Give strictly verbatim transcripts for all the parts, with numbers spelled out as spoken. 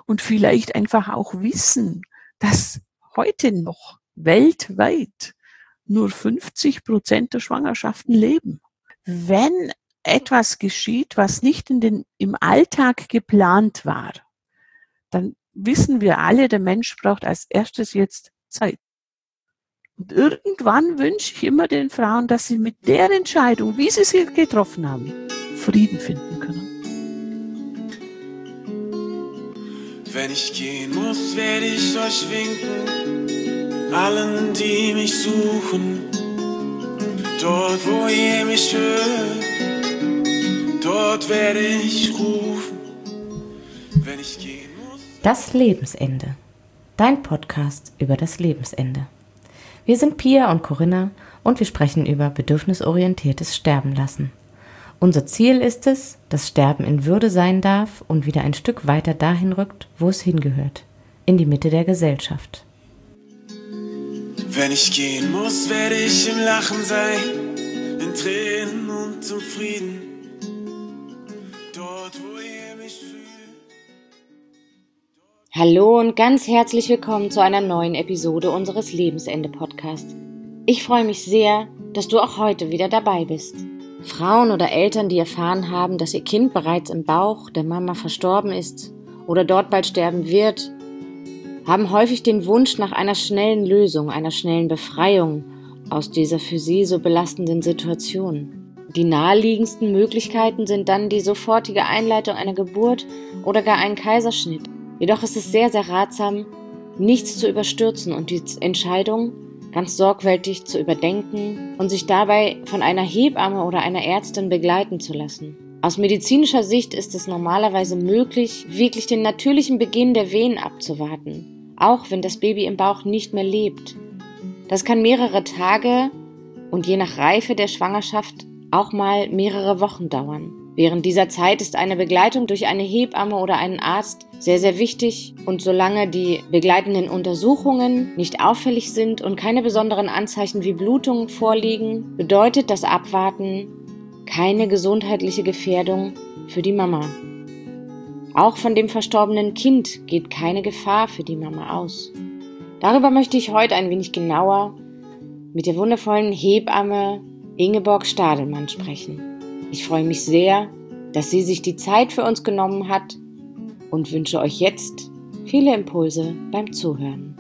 und vielleicht einfach auch wissen, dass heute noch weltweit nur fünfzig Prozent der Schwangerschaften leben. Wenn etwas geschieht, was nicht in den, im Alltag geplant war, dann wissen wir alle, der Mensch braucht als erstes jetzt Zeit. Und irgendwann wünsche ich immer den Frauen, dass sie mit der Entscheidung, wie sie sie getroffen haben, Frieden finden können. Wenn ich gehen muss, werde ich euch winken, allen, die mich suchen. Dort, wo ihr mich hört, dort werde ich rufen. Wenn ich gehen muss. Das Lebensende. Dein Podcast über das Lebensende. Wir sind Pia und Corinna und wir sprechen über bedürfnisorientiertes Sterben lassen. Unser Ziel ist es, dass Sterben in Würde sein darf und wieder ein Stück weiter dahin rückt, wo es hingehört, in die Mitte der Gesellschaft. Wenn ich gehen muss, werde ich im Lachen sein, in Tränen und im Frieden, dort, wo ihr mich fühlt. Hallo und ganz herzlich willkommen zu einer neuen Episode unseres Lebensende-Podcasts. Ich freue mich sehr, dass du auch heute wieder dabei bist. Frauen oder Eltern, die erfahren haben, dass ihr Kind bereits im Bauch der Mama verstorben ist oder dort bald sterben wird, haben häufig den Wunsch nach einer schnellen Lösung, einer schnellen Befreiung aus dieser für sie so belastenden Situation. Die naheliegendsten Möglichkeiten sind dann die sofortige Einleitung einer Geburt oder gar ein Kaiserschnitt. Jedoch ist es sehr, sehr ratsam, nichts zu überstürzen und die Entscheidung ganz sorgfältig zu überdenken und sich dabei von einer Hebamme oder einer Ärztin begleiten zu lassen. Aus medizinischer Sicht ist es normalerweise möglich, wirklich den natürlichen Beginn der Wehen abzuwarten, auch wenn das Baby im Bauch nicht mehr lebt. Das kann mehrere Tage und je nach Reife der Schwangerschaft auch mal mehrere Wochen dauern. Während dieser Zeit ist eine Begleitung durch eine Hebamme oder einen Arzt sehr, sehr wichtig und solange die begleitenden Untersuchungen nicht auffällig sind und keine besonderen Anzeichen wie Blutungen vorliegen, bedeutet das Abwarten keine gesundheitliche Gefährdung für die Mama. Auch von dem verstorbenen Kind geht keine Gefahr für die Mama aus. Darüber möchte ich heute ein wenig genauer mit der wundervollen Hebamme Ingeborg Stadelmann sprechen. Ich freue mich sehr, dass sie sich die Zeit für uns genommen hat und wünsche euch jetzt viele Impulse beim Zuhören.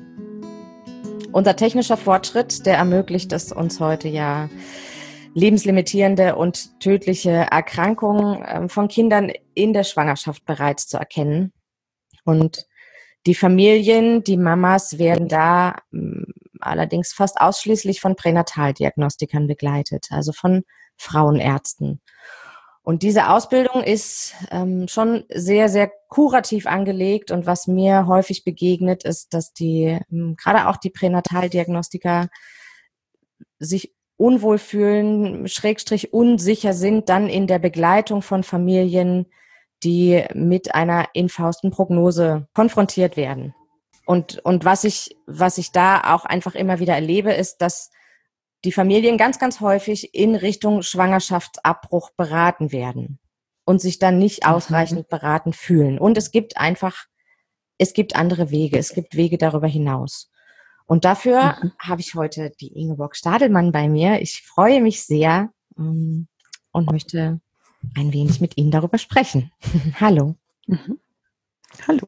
Unser technischer Fortschritt, der ermöglicht es uns heute ja, lebenslimitierende und tödliche Erkrankungen von Kindern in der Schwangerschaft bereits zu erkennen. Und die Familien, die Mamas werden da allerdings fast ausschließlich von Pränataldiagnostikern begleitet, also von Frauenärzten. Und diese Ausbildung ist ähm, schon sehr, sehr kurativ angelegt und was mir häufig begegnet, ist, dass die, ähm, gerade auch die Pränataldiagnostiker sich unwohl fühlen, schrägstrich unsicher sind dann in der Begleitung von Familien, die mit einer infausten Prognose konfrontiert werden. Und, und was ich, was ich da auch einfach immer wieder erlebe, ist, dass die Familien ganz, ganz häufig in Richtung Schwangerschaftsabbruch beraten werden und sich dann nicht ausreichend beraten fühlen. Und es gibt einfach, es gibt andere Wege, es gibt Wege darüber hinaus. Und dafür mhm. habe ich heute die Ingeborg Stadelmann bei mir. Ich freue mich sehr um, und möchte ein wenig mit Ihnen darüber sprechen. Hallo. Mhm. Hallo.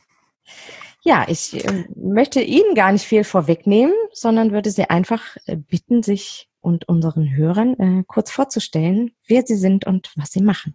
Ja, ich äh, möchte Ihnen gar nicht viel vorwegnehmen, sondern würde Sie einfach äh, bitten, sich und unseren Hörern äh, kurz vorzustellen, wer Sie sind und was Sie machen.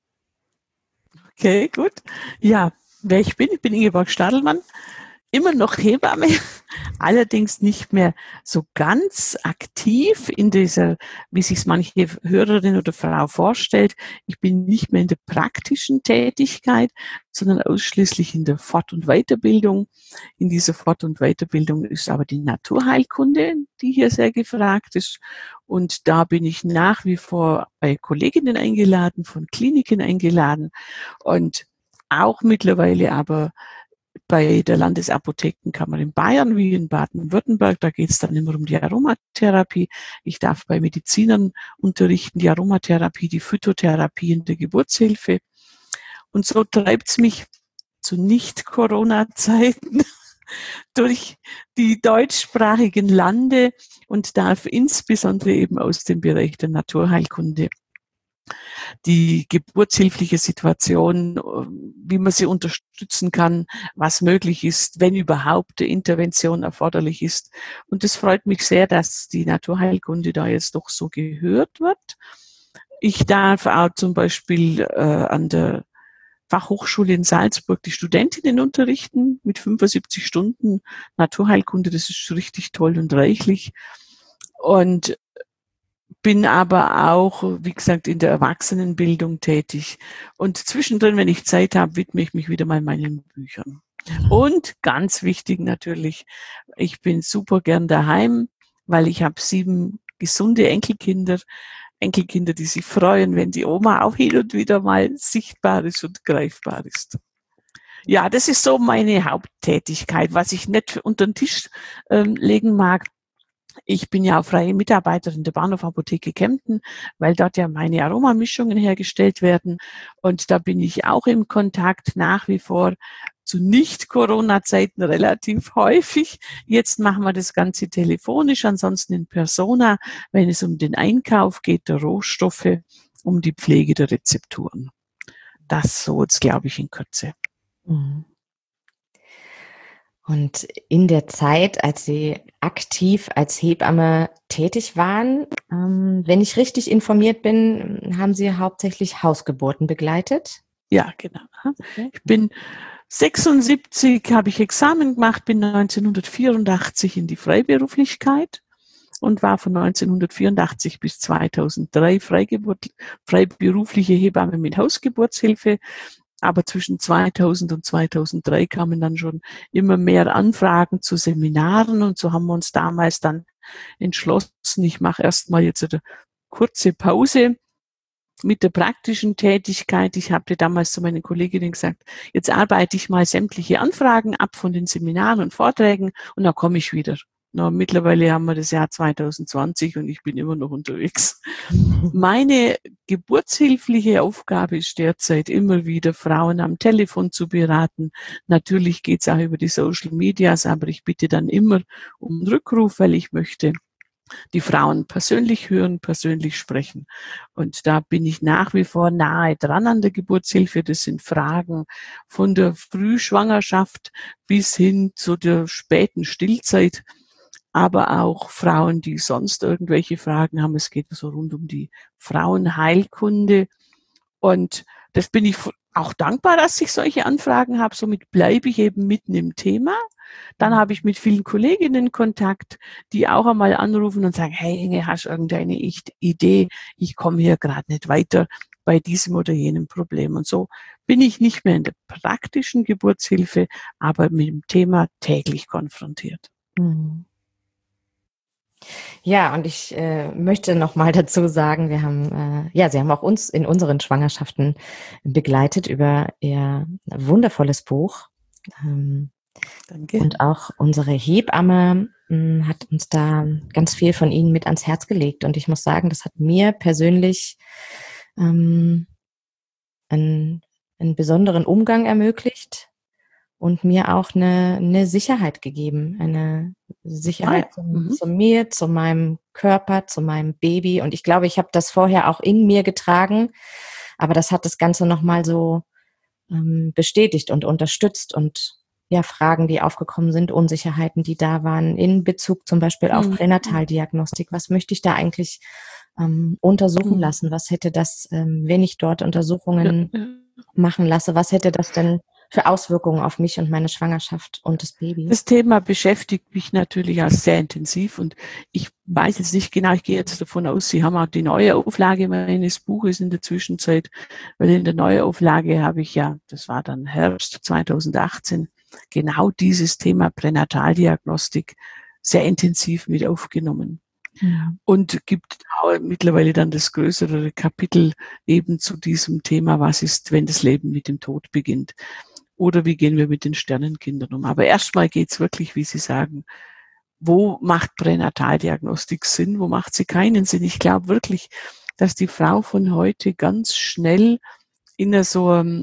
Okay, gut. Ja, wer ich bin, ich bin Ingeborg Stadelmann, immer noch Hebamme, allerdings nicht mehr so ganz aktiv in dieser, wie sich manche Hörerin oder Frau vorstellt. Ich bin nicht mehr in der praktischen Tätigkeit, sondern ausschließlich in der Fort- und Weiterbildung. In dieser Fort- und Weiterbildung ist aber die Naturheilkunde, die hier sehr gefragt ist. Und da bin ich nach wie vor bei Kolleginnen eingeladen, von Kliniken eingeladen und auch mittlerweile aber bei der Landesapothekenkammer in Bayern wie in Baden-Württemberg. Da geht es dann immer um die Aromatherapie. Ich darf bei Medizinern unterrichten die Aromatherapie, die Phytotherapie in der Geburtshilfe. Und so treibt es mich zu Nicht-Corona-Zeiten durch die deutschsprachigen Lande und darf insbesondere eben aus dem Bereich der Naturheilkunde die geburtshilfliche Situation, wie man sie unterstützen kann, was möglich ist, wenn überhaupt eine Intervention erforderlich ist. Und es freut mich sehr, dass die Naturheilkunde da jetzt doch so gehört wird. Ich darf auch zum Beispiel äh, an der Fachhochschule in Salzburg die Studentinnen unterrichten mit fünfundsiebzig Stunden Naturheilkunde. Das ist richtig toll und reichlich. Und bin aber auch, wie gesagt, in der Erwachsenenbildung tätig. Und zwischendrin, wenn ich Zeit habe, widme ich mich wieder mal meinen Büchern. Und ganz wichtig natürlich, ich bin super gern daheim, weil ich habe sieben gesunde Enkelkinder. Enkelkinder, die sich freuen, wenn die Oma auch hin und wieder mal sichtbar ist und greifbar ist. Ja, das ist so meine Haupttätigkeit, was ich nicht unter den Tisch ähm, legen mag. Ich bin ja auch freie Mitarbeiterin der Bahnhof-Apotheke Kempten, weil dort ja meine Aromamischungen hergestellt werden. Und da bin ich auch im Kontakt nach wie vor zu Nicht-Corona-Zeiten relativ häufig. Jetzt machen wir das Ganze telefonisch, ansonsten in Persona, wenn es um den Einkauf geht, der Rohstoffe, um die Pflege der Rezepturen. Das so jetzt, glaube ich, in Kürze. Mhm. Und in der Zeit, als Sie aktiv als Hebamme tätig waren, ähm, wenn ich richtig informiert bin, haben Sie hauptsächlich Hausgeburten begleitet? Ja, genau. Ich bin sechsundsiebzig, habe ich Examen gemacht, bin neunzehnhundertvierundachtzig in die Freiberuflichkeit und war von neunzehnhundertvierundachtzig bis zweitausenddrei Freigeburt, freiberufliche Hebamme mit Hausgeburtshilfe. Aber zwischen zweitausend und zweitausenddrei kamen dann schon immer mehr Anfragen zu Seminaren und so haben wir uns damals dann entschlossen, ich mache erstmal jetzt eine kurze Pause mit der praktischen Tätigkeit. Ich habe damals zu meinen Kolleginnen gesagt, jetzt arbeite ich mal sämtliche Anfragen ab von den Seminaren und Vorträgen und dann komme ich wieder. Na, mittlerweile haben wir das Jahr zweitausendzwanzig und ich bin immer noch unterwegs. Meine geburtshilfliche Aufgabe ist derzeit immer wieder, Frauen am Telefon zu beraten. Natürlich geht's auch über die Social Medias, aber ich bitte dann immer um Rückruf, weil ich möchte die Frauen persönlich hören, persönlich sprechen. Und da bin ich nach wie vor nahe dran an der Geburtshilfe. Das sind Fragen von der Frühschwangerschaft bis hin zu der späten Stillzeit. Aber auch Frauen, die sonst irgendwelche Fragen haben. Es geht so rund um die Frauenheilkunde. Und das bin ich auch dankbar, dass ich solche Anfragen habe. Somit bleibe ich eben mitten im Thema. Dann habe ich mit vielen Kolleginnen Kontakt, die auch einmal anrufen und sagen, hey Inge, hast du irgendeine Idee? Ich komme hier gerade nicht weiter bei diesem oder jenem Problem. Und so bin ich nicht mehr in der praktischen Geburtshilfe, aber mit dem Thema täglich konfrontiert. Mhm. Ja, und ich äh, möchte noch mal dazu sagen, wir haben, äh, ja, Sie haben auch uns in unseren Schwangerschaften begleitet über Ihr wundervolles Buch. Ähm, Danke. Und auch unsere Hebamme mh, hat uns da ganz viel von Ihnen mit ans Herz gelegt. Und ich muss sagen, das hat mir persönlich ähm, einen, einen besonderen Umgang ermöglicht. Und mir auch eine, eine Sicherheit gegeben, eine Sicherheit Ja. zu, Mhm. zu mir, zu meinem Körper, zu meinem Baby. Und ich glaube, ich habe das vorher auch in mir getragen, aber das hat das Ganze nochmal so ähm, bestätigt und unterstützt und ja, Fragen, die aufgekommen sind, Unsicherheiten, die da waren, in Bezug zum Beispiel auf Mhm. Pränataldiagnostik. Was möchte ich da eigentlich ähm, untersuchen Mhm. lassen? Was hätte das, ähm, wenn ich dort Untersuchungen Ja, ja. machen lasse, was hätte das denn für Auswirkungen auf mich und meine Schwangerschaft und das Baby? Das Thema beschäftigt mich natürlich auch sehr intensiv und ich weiß jetzt nicht genau, ich gehe jetzt davon aus, Sie haben auch die neue Auflage meines Buches in der Zwischenzeit, weil in der neuen Auflage habe ich ja, das war dann Herbst zweitausendachtzehn, genau dieses Thema Pränataldiagnostik sehr intensiv mit aufgenommen. Mhm. Und gibt auch mittlerweile dann das größere Kapitel eben zu diesem Thema, was ist, wenn das Leben mit dem Tod beginnt? Oder wie gehen wir mit den Sternenkindern um? Aber erstmal geht's wirklich, wie Sie sagen, wo macht Pränataldiagnostik Sinn, wo macht sie keinen Sinn? Ich glaube wirklich, dass die Frau von heute ganz schnell in so einem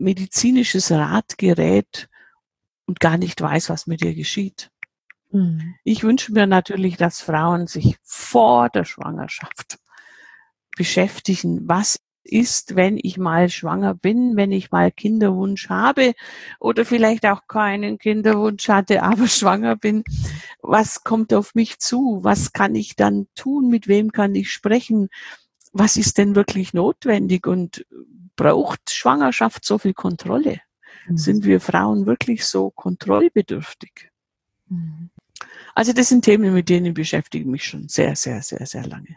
medizinisches Rad gerät und gar nicht weiß, was mit ihr geschieht. Mhm. Ich wünsche mir natürlich, dass Frauen sich vor der Schwangerschaft beschäftigen, was ist, wenn ich mal schwanger bin, wenn ich mal Kinderwunsch habe oder vielleicht auch keinen Kinderwunsch hatte, aber schwanger bin. Was kommt auf mich zu? Was kann ich dann tun? Mit wem kann ich sprechen? Was ist denn wirklich notwendig? Und braucht Schwangerschaft so viel Kontrolle? Mhm. Sind wir Frauen wirklich so kontrollbedürftig? Mhm. Also das sind Themen, mit denen beschäftige ich mich schon sehr, sehr, sehr, sehr lange.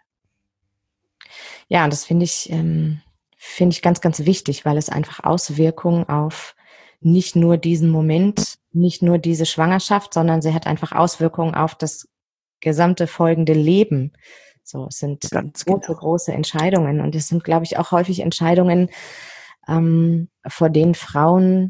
Ja, und das finde ich, ähm, finde ich ganz, ganz wichtig, weil es einfach Auswirkungen auf nicht nur diesen Moment, nicht nur diese Schwangerschaft, sondern sie hat einfach Auswirkungen auf das gesamte folgende Leben. So, es sind ganz große, genau. große Entscheidungen. Und es sind, glaube ich, auch häufig Entscheidungen, ähm, vor denen Frauen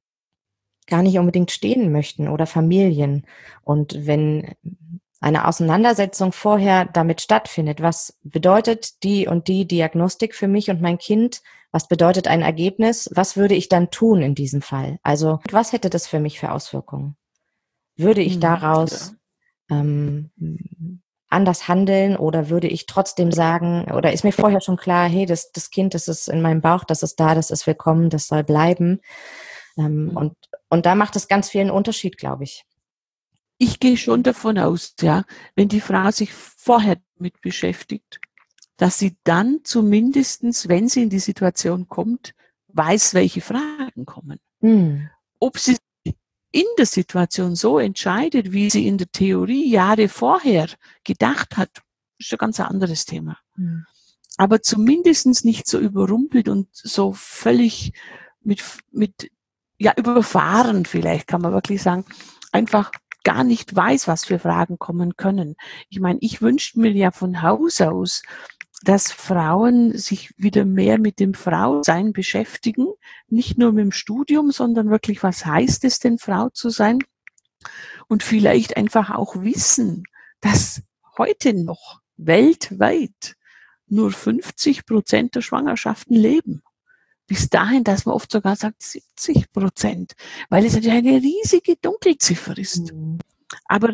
gar nicht unbedingt stehen möchten oder Familien. Und wenn eine Auseinandersetzung vorher damit stattfindet, was bedeutet die und die Diagnostik für mich und mein Kind, was bedeutet ein Ergebnis, was würde ich dann tun in diesem Fall? Also was hätte das für mich für Auswirkungen? Würde ich daraus ja. ähm, anders handeln oder würde ich trotzdem sagen, oder ist mir vorher schon klar, hey, das, das Kind, das ist in meinem Bauch, das ist da, das ist willkommen, das soll bleiben. Ähm, mhm. und, und da macht es ganz viel einen Unterschied, glaube ich. Ich gehe schon davon aus, ja, wenn die Frau sich vorher mit beschäftigt, dass sie dann zumindestens, wenn sie in die Situation kommt, weiß, welche Fragen kommen. Hm. Ob sie in der Situation so entscheidet, wie sie in der Theorie Jahre vorher gedacht hat, ist ein ganz anderes Thema. Hm. Aber zumindestens nicht so überrumpelt und so völlig mit, mit, ja, überfahren vielleicht, kann man wirklich sagen, einfach gar nicht weiß, was für Fragen kommen können. Ich meine, ich wünschte mir ja von Haus aus, dass Frauen sich wieder mehr mit dem Frausein beschäftigen, nicht nur mit dem Studium, sondern wirklich, was heißt es denn, Frau zu sein? Und vielleicht einfach auch wissen, dass heute noch weltweit nur fünfzig Prozent der Schwangerschaften leben. Bis dahin, dass man oft sogar sagt siebzig Prozent, weil es natürlich eine riesige Dunkelziffer ist. Mhm. Aber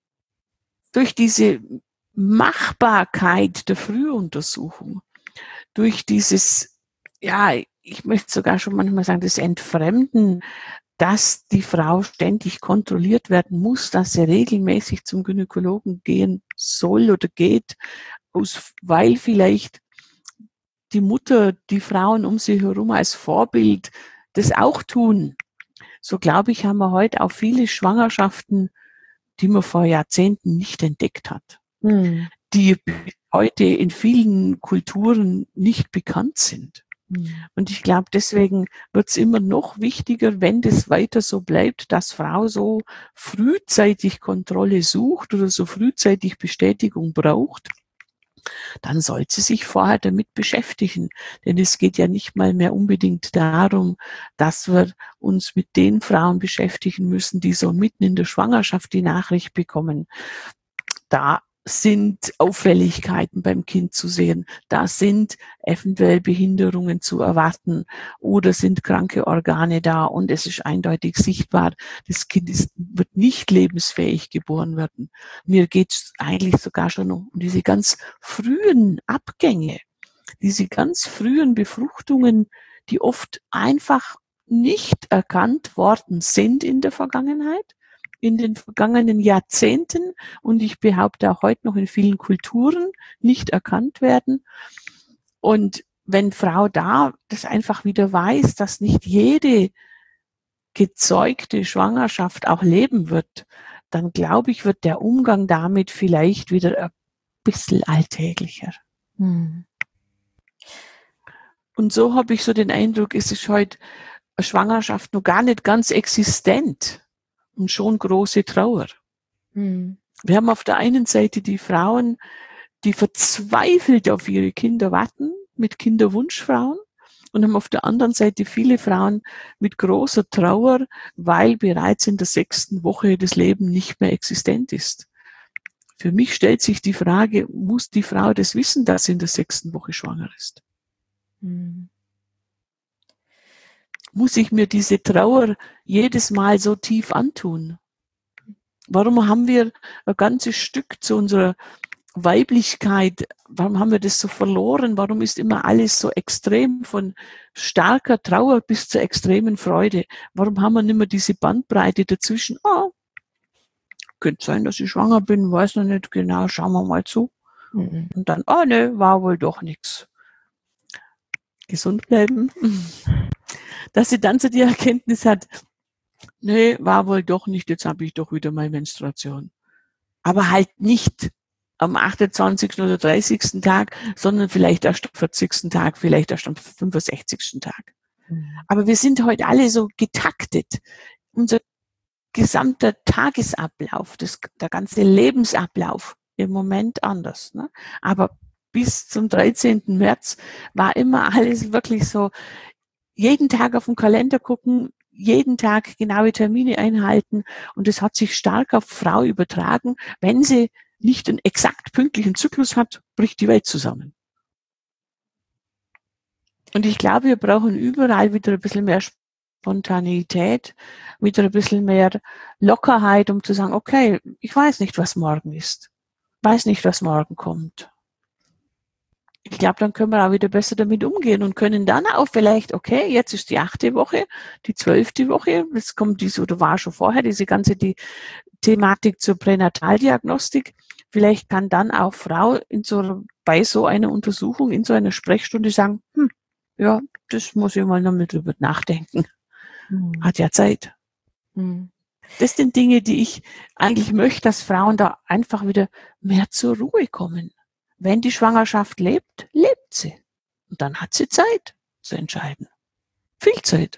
durch diese Machbarkeit der Frühuntersuchung, durch dieses, ja, ich möchte sogar schon manchmal sagen, das Entfremden, dass die Frau ständig kontrolliert werden muss, dass sie regelmäßig zum Gynäkologen gehen soll oder geht, weil vielleicht die Mutter, die Frauen um sie herum als Vorbild das auch tun. So glaube ich, haben wir heute auch viele Schwangerschaften, die man vor Jahrzehnten nicht entdeckt hat, hm. die heute in vielen Kulturen nicht bekannt sind. Hm. Und ich glaube, deswegen wird es immer noch wichtiger, wenn das weiter so bleibt, dass Frau so frühzeitig Kontrolle sucht oder so frühzeitig Bestätigung braucht, dann soll sie sich vorher damit beschäftigen. Denn es geht ja nicht mal mehr unbedingt darum, dass wir uns mit den Frauen beschäftigen müssen, die so mitten in der Schwangerschaft die Nachricht bekommen. Da sind Auffälligkeiten beim Kind zu sehen. Da sind eventuell Behinderungen zu erwarten oder sind kranke Organe da und es ist eindeutig sichtbar, das Kind ist, wird nicht lebensfähig geboren werden. Mir geht es eigentlich sogar schon um diese ganz frühen Abgänge, diese ganz frühen Befruchtungen, die oft einfach nicht erkannt worden sind in der Vergangenheit, in den vergangenen Jahrzehnten und ich behaupte auch heute noch in vielen Kulturen nicht erkannt werden. Und wenn Frau da das einfach wieder weiß, dass nicht jede gezeugte Schwangerschaft auch leben wird, dann glaube ich, wird der Umgang damit vielleicht wieder ein bisschen alltäglicher. Hm. Und so habe ich so den Eindruck, es ist heute eine Schwangerschaft noch gar nicht ganz existent. Und schon große Trauer. Mhm. Wir haben auf der einen Seite die Frauen, die verzweifelt auf ihre Kinder warten, mit Kinderwunschfrauen, und haben auf der anderen Seite viele Frauen mit großer Trauer, weil bereits in der sechsten Woche das Leben nicht mehr existent ist. Für mich stellt sich die Frage, muss die Frau das wissen, dass sie in der sechsten Woche schwanger ist? Mhm. muss ich mir diese Trauer jedes Mal so tief antun? Warum haben wir ein ganzes Stück zu unserer Weiblichkeit, warum haben wir das so verloren? Warum ist immer alles so extrem, von starker Trauer bis zur extremen Freude? Warum haben wir nicht mehr diese Bandbreite dazwischen? Ah, könnte sein, dass ich schwanger bin, weiß noch nicht genau, schauen wir mal zu. Mhm. Und dann, ah ne, war wohl doch nichts. Gesund bleiben. Dass sie dann zu die Erkenntnis hat, nee, war wohl doch nicht, jetzt habe ich doch wieder meine Menstruation. Aber halt nicht am achtundzwanzigsten oder dreißigsten Tag, sondern vielleicht erst am vierzigsten Tag, vielleicht erst am fünfundsechzigsten Tag. Mhm. Aber wir sind heute alle so getaktet. Unser gesamter Tagesablauf, das, der ganze Lebensablauf im Moment anders. Ne? Aber bis zum dreizehnten März war immer alles wirklich so, jeden Tag auf den Kalender gucken, jeden Tag genaue Termine einhalten, und das hat sich stark auf Frau übertragen. Wenn sie nicht einen exakt pünktlichen Zyklus hat, bricht die Welt zusammen. Und ich glaube, wir brauchen überall wieder ein bisschen mehr Spontaneität, wieder ein bisschen mehr Lockerheit, um zu sagen, okay, ich weiß nicht, was morgen ist. Weiß nicht, was morgen kommt. Ich glaube, dann können wir auch wieder besser damit umgehen und können dann auch vielleicht, okay, jetzt ist die achte Woche, die zwölfte Woche, jetzt kommt diese, oder war schon vorher, diese ganze die Thematik zur Pränataldiagnostik. Vielleicht kann dann auch Frau in so, bei so einer Untersuchung, in so einer Sprechstunde sagen, hm, ja, das muss ich mal noch mit drüber nachdenken. Hm. Hat ja Zeit. Hm. Das sind Dinge, die ich eigentlich möchte, dass Frauen da einfach wieder mehr zur Ruhe kommen. Wenn die Schwangerschaft lebt, lebt sie. Und dann hat sie Zeit zu entscheiden. Viel Zeit.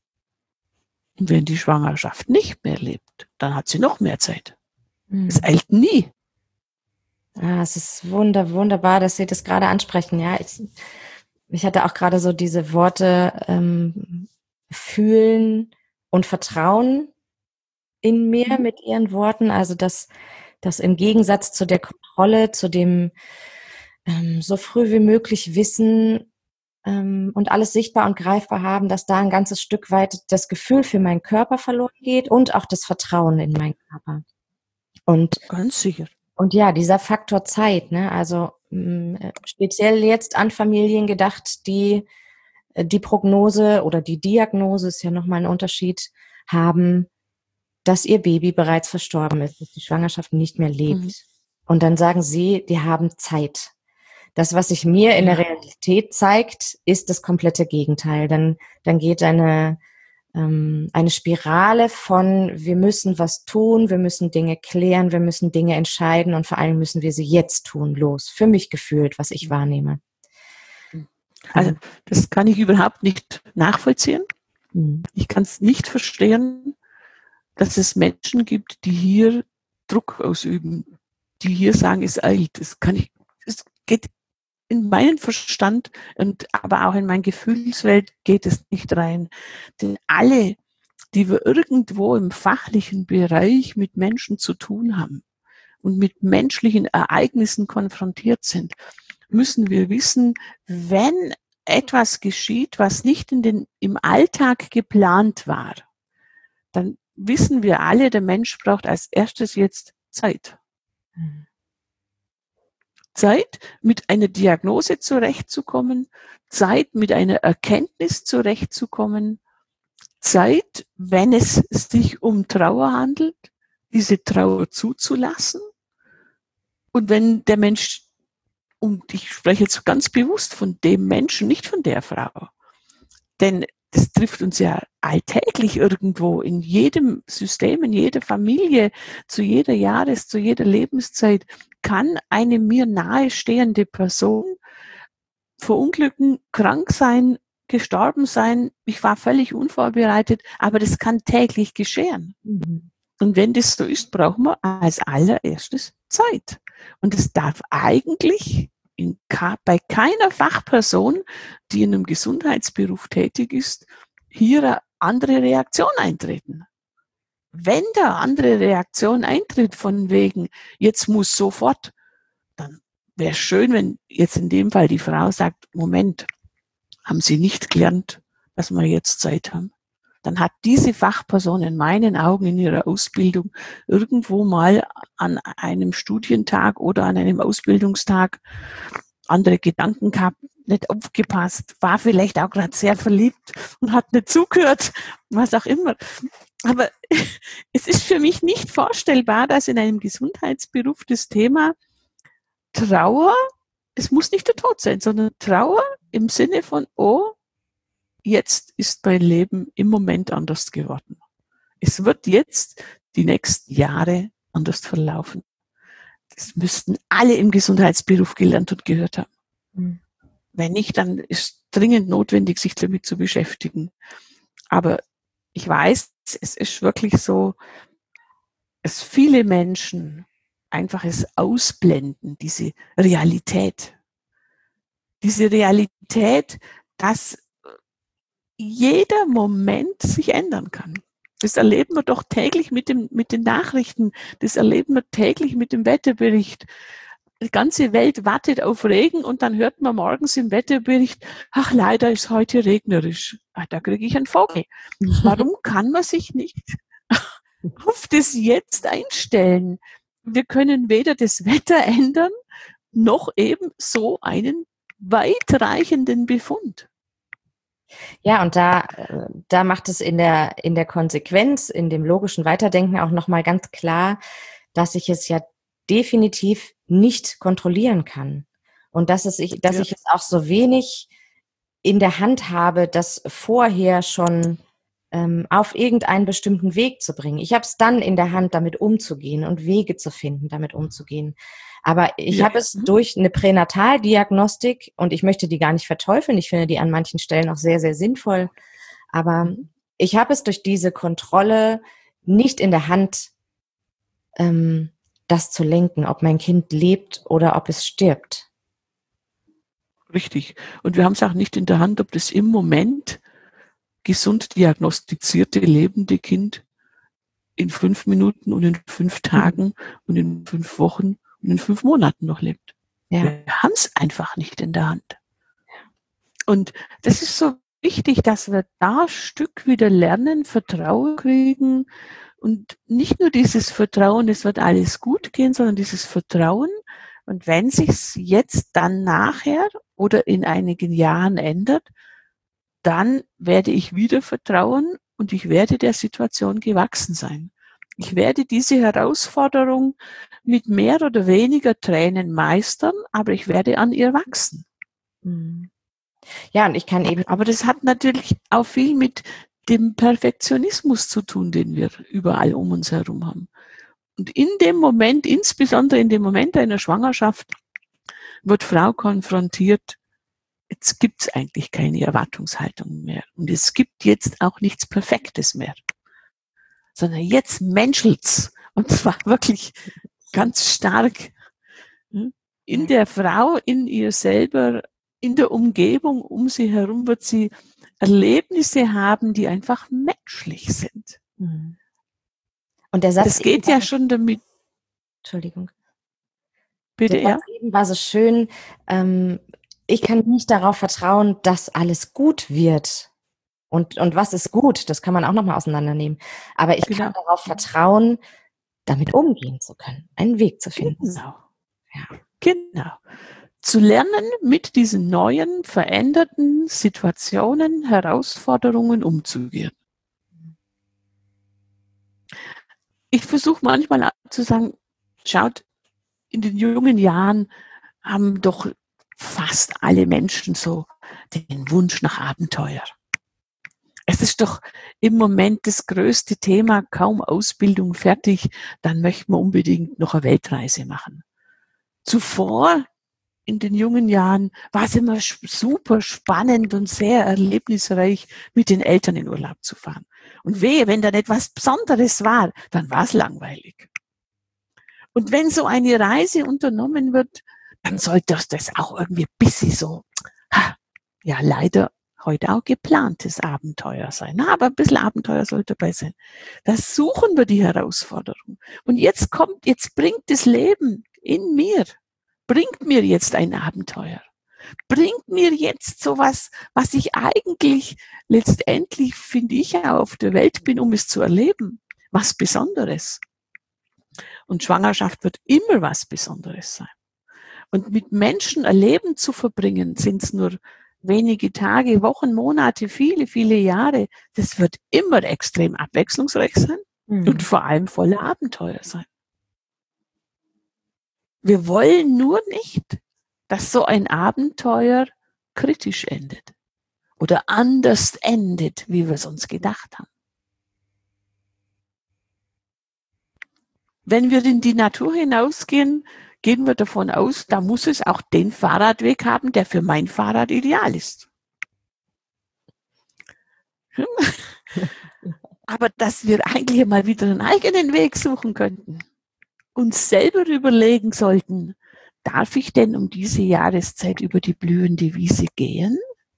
Und wenn die Schwangerschaft nicht mehr lebt, dann hat sie noch mehr Zeit. Mhm. Es eilt nie. Ah, es ist wunder, wunderbar, dass Sie das gerade ansprechen. Ja, ich, ich hatte auch gerade so diese Worte ähm, fühlen und Vertrauen in mir mhm. mit Ihren Worten. Also dass dass im Gegensatz zu der Kontrolle, zu dem ähm, so früh wie möglich wissen ähm, und alles sichtbar und greifbar haben, dass da ein ganzes Stück weit das Gefühl für meinen Körper verloren geht und auch das Vertrauen in meinen Körper. Und ganz sicher. Und ja, dieser Faktor Zeit, ne, also mh, speziell jetzt an Familien gedacht, die die Prognose oder die Diagnose, ist ja nochmal ein Unterschied, haben, dass ihr Baby bereits verstorben ist, dass die Schwangerschaft nicht mehr lebt. Mhm. Und dann sagen sie, die haben Zeit. Das, was sich mir in der Realität zeigt, ist das komplette Gegenteil. Dann, dann geht eine, ähm, eine Spirale von, wir müssen was tun, wir müssen Dinge klären, wir müssen Dinge entscheiden und vor allem müssen wir sie jetzt tun, los. Für mich gefühlt, was ich wahrnehme. Also das kann ich überhaupt nicht nachvollziehen. Mhm. Ich kann es nicht verstehen, dass es Menschen gibt, die hier Druck ausüben, die hier sagen, es eilt. Das kann ich, es geht in meinen Verstand und aber auch in meine Gefühlswelt geht es nicht rein. Denn alle, die wir irgendwo im fachlichen Bereich mit Menschen zu tun haben und mit menschlichen Ereignissen konfrontiert sind, müssen wir wissen, wenn etwas geschieht, was nicht in den, im Alltag geplant war, dann wissen wir alle, der Mensch braucht als erstes jetzt Zeit. Mhm. Zeit, mit einer Diagnose zurechtzukommen, Zeit, mit einer Erkenntnis zurechtzukommen, Zeit, wenn es sich um Trauer handelt, diese Trauer zuzulassen. Und wenn der Mensch, und ich spreche jetzt ganz bewusst von dem Menschen, nicht von der Frau, denn das trifft uns ja alltäglich irgendwo, in jedem System, in jeder Familie, zu jeder Jahres-, zu jeder Lebenszeit, kann eine mir nahestehende Person verunglücken, krank sein, gestorben sein. Ich war völlig unvorbereitet, aber das kann täglich geschehen. Mhm. Und wenn das so ist, brauchen wir als allererstes Zeit. Und es darf eigentlich in, bei keiner Fachperson, die in einem Gesundheitsberuf tätig ist, hier eine andere Reaktion eintreten. Wenn da andere Reaktion eintritt von wegen, jetzt muss sofort, dann wäre es schön, wenn jetzt in dem Fall die Frau sagt, Moment, haben Sie nicht gelernt, dass wir jetzt Zeit haben. Dann hat diese Fachperson in meinen Augen in ihrer Ausbildung irgendwo mal an einem Studientag oder an einem Ausbildungstag andere Gedanken gehabt, nicht aufgepasst, war vielleicht auch gerade sehr verliebt und hat nicht zugehört, was auch immer. Aber es ist für mich nicht vorstellbar, dass in einem Gesundheitsberuf das Thema Trauer, es muss nicht der Tod sein, sondern Trauer im Sinne von, oh, jetzt ist mein Leben im Moment anders geworden. Es wird jetzt die nächsten Jahre anders verlaufen. Das müssten alle im Gesundheitsberuf gelernt und gehört haben. Mhm. Wenn nicht, dann ist dringend notwendig, sich damit zu beschäftigen. Aber ich weiß, es ist wirklich so, dass viele Menschen einfach es ausblenden, diese Realität. Diese Realität, dass jeder Moment sich ändern kann. Das erleben wir doch täglich mit dem, mit den Nachrichten. Das erleben wir täglich mit dem Wetterbericht. Die ganze Welt wartet auf Regen und dann hört man morgens im Wetterbericht, ach, leider ist heute regnerisch. Ach, da kriege ich einen Vogel. Warum kann man sich nicht auf das Jetzt einstellen? Wir können weder das Wetter ändern, noch eben so einen weitreichenden Befund. Ja, und da, da macht es in der, in der Konsequenz, in dem logischen Weiterdenken auch nochmal ganz klar, dass ich es ja definitiv nicht kontrollieren kann. Und dass, es ich, dass ja. ich es auch so wenig in der Hand habe, das vorher schon ähm, auf irgendeinen bestimmten Weg zu bringen. Ich habe es dann in der Hand, damit umzugehen und Wege zu finden, damit umzugehen. Aber ich ja. habe es durch eine Pränataldiagnostik, und ich möchte die gar nicht verteufeln, ich finde die an manchen Stellen auch sehr, sehr sinnvoll, aber ich habe es durch diese Kontrolle nicht in der Hand, ähm, das zu lenken, ob mein Kind lebt oder ob es stirbt. Richtig. Und wir haben es auch nicht in der Hand, ob das im Moment gesund diagnostizierte lebende Kind in fünf Minuten und in fünf Tagen mhm. und in fünf Wochen und in fünf Monaten noch lebt. Ja. Wir haben es einfach nicht in der Hand. Und das ist so wichtig, dass wir da Stück wieder lernen, Vertrauen kriegen und nicht nur dieses Vertrauen, es wird alles gut gehen, sondern dieses Vertrauen. Und wenn sich's jetzt dann nachher oder in einigen Jahren ändert, dann werde ich wieder vertrauen und ich werde der Situation gewachsen sein. Ich werde diese Herausforderung mit mehr oder weniger Tränen meistern, aber ich werde an ihr wachsen. Ja, und ich kann eben. Aber das hat natürlich auch viel mit dem Perfektionismus zu tun, den wir überall um uns herum haben. Und in dem Moment, insbesondere in dem Moment einer Schwangerschaft, wird Frau konfrontiert, jetzt gibt es eigentlich keine Erwartungshaltung mehr. Und es gibt jetzt auch nichts Perfektes mehr. Sondern jetzt menschelt's. Und zwar wirklich ganz stark in der Frau, in ihr selber, in der Umgebung um sie herum wird sie Erlebnisse haben, die einfach menschlich sind. Und der Satz das geht ja schon damit. Entschuldigung. Bitte, der Satz ja. eben war so schön. Ähm, ich kann nicht darauf vertrauen, dass alles gut wird. Und, und was ist gut? Das kann man auch nochmal auseinandernehmen. Aber ich genau. kann darauf vertrauen, damit umgehen zu können, einen Weg zu finden. Genau. Ja. Genau. Zu lernen, mit diesen neuen, veränderten Situationen, Herausforderungen umzugehen. Ich versuche manchmal zu sagen, schaut, in den jungen Jahren haben doch fast alle Menschen so den Wunsch nach Abenteuer. Es ist doch im Moment das größte Thema, kaum Ausbildung fertig, dann möchten wir unbedingt noch eine Weltreise machen. Zuvor, in den jungen Jahren, war es immer super spannend und sehr erlebnisreich, mit den Eltern in Urlaub zu fahren. Und wehe, wenn da nicht was Besonderes war, dann war es langweilig. Und wenn so eine Reise unternommen wird, dann sollte das auch irgendwie ein bisschen so, ja leider, heute auch geplantes Abenteuer sein. Na, aber ein bisschen Abenteuer sollte dabei sein. Da suchen wir die Herausforderung. Und jetzt kommt, jetzt bringt das Leben in mir, bringt mir jetzt ein Abenteuer. Bringt mir jetzt sowas, was ich eigentlich letztendlich, finde ich, ja auf der Welt bin, um es zu erleben, was Besonderes. Und Schwangerschaft wird immer was Besonderes sein. Und mit Menschen ein Leben zu verbringen, sind es nur wenige Tage, Wochen, Monate, viele, viele Jahre. Das wird immer extrem abwechslungsreich sein mhm. und vor allem voller Abenteuer sein. Wir wollen nur nicht, dass so ein Abenteuer kritisch endet oder anders endet, wie wir es uns gedacht haben. Wenn wir in die Natur hinausgehen, gehen wir davon aus, da muss es auch den Fahrradweg haben, der für mein Fahrrad ideal ist. Aber dass wir eigentlich mal wieder einen eigenen Weg suchen könnten, uns selber überlegen sollten, darf ich denn um diese Jahreszeit über die blühende Wiese gehen?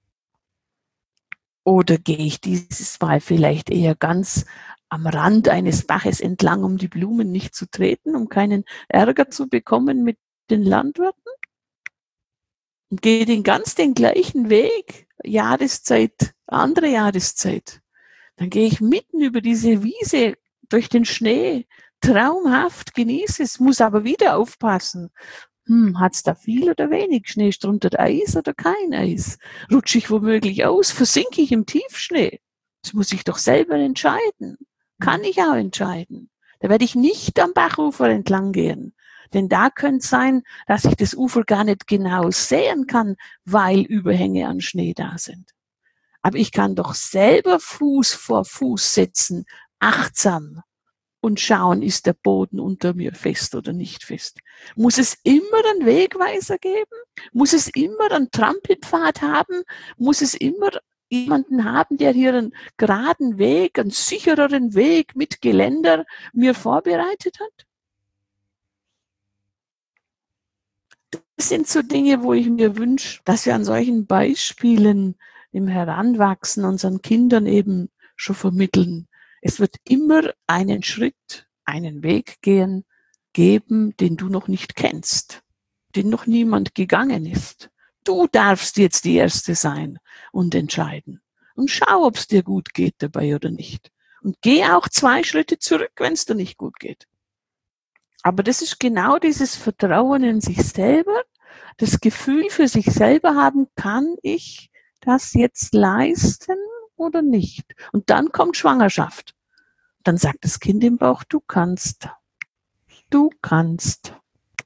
Oder gehe ich dieses Mal vielleicht eher ganz am Rand eines Baches entlang, um die Blumen nicht zu treten, um keinen Ärger zu bekommen mit den Landwirten? Und gehe den ganz den gleichen Weg, Jahreszeit, andere Jahreszeit. Dann gehe ich mitten über diese Wiese durch den Schnee, traumhaft, genieße es, muss aber wieder aufpassen. Hm, hat's da viel oder wenig Schnee? Drunter Eis oder kein Eis? Rutsche ich womöglich aus? Versinke ich im Tiefschnee? Das muss ich doch selber entscheiden. Kann ich auch entscheiden. Da werde ich nicht am Bachufer entlang gehen. Denn da könnte es sein, dass ich das Ufer gar nicht genau sehen kann, weil Überhänge an Schnee da sind. Aber ich kann doch selber Fuß vor Fuß setzen, achtsam und schauen, ist der Boden unter mir fest oder nicht fest. Muss es immer einen Wegweiser geben? Muss es immer einen Trampelpfad haben? Muss es immer jemanden haben, der hier einen geraden Weg, einen sichereren Weg mit Geländer mir vorbereitet hat? Das sind so Dinge, wo ich mir wünsche, dass wir an solchen Beispielen im Heranwachsen unseren Kindern eben schon vermitteln. Es wird immer einen Schritt, einen Weg gehen, geben, den du noch nicht kennst, den noch niemand gegangen ist. Du darfst jetzt die Erste sein und entscheiden. Und schau, ob es dir gut geht dabei oder nicht. Und geh auch zwei Schritte zurück, wenn es dir nicht gut geht. Aber das ist genau dieses Vertrauen in sich selber, das Gefühl für sich selber haben, kann ich das jetzt leisten oder nicht? Und dann kommt Schwangerschaft. Dann sagt das Kind im Bauch, du kannst. Du kannst.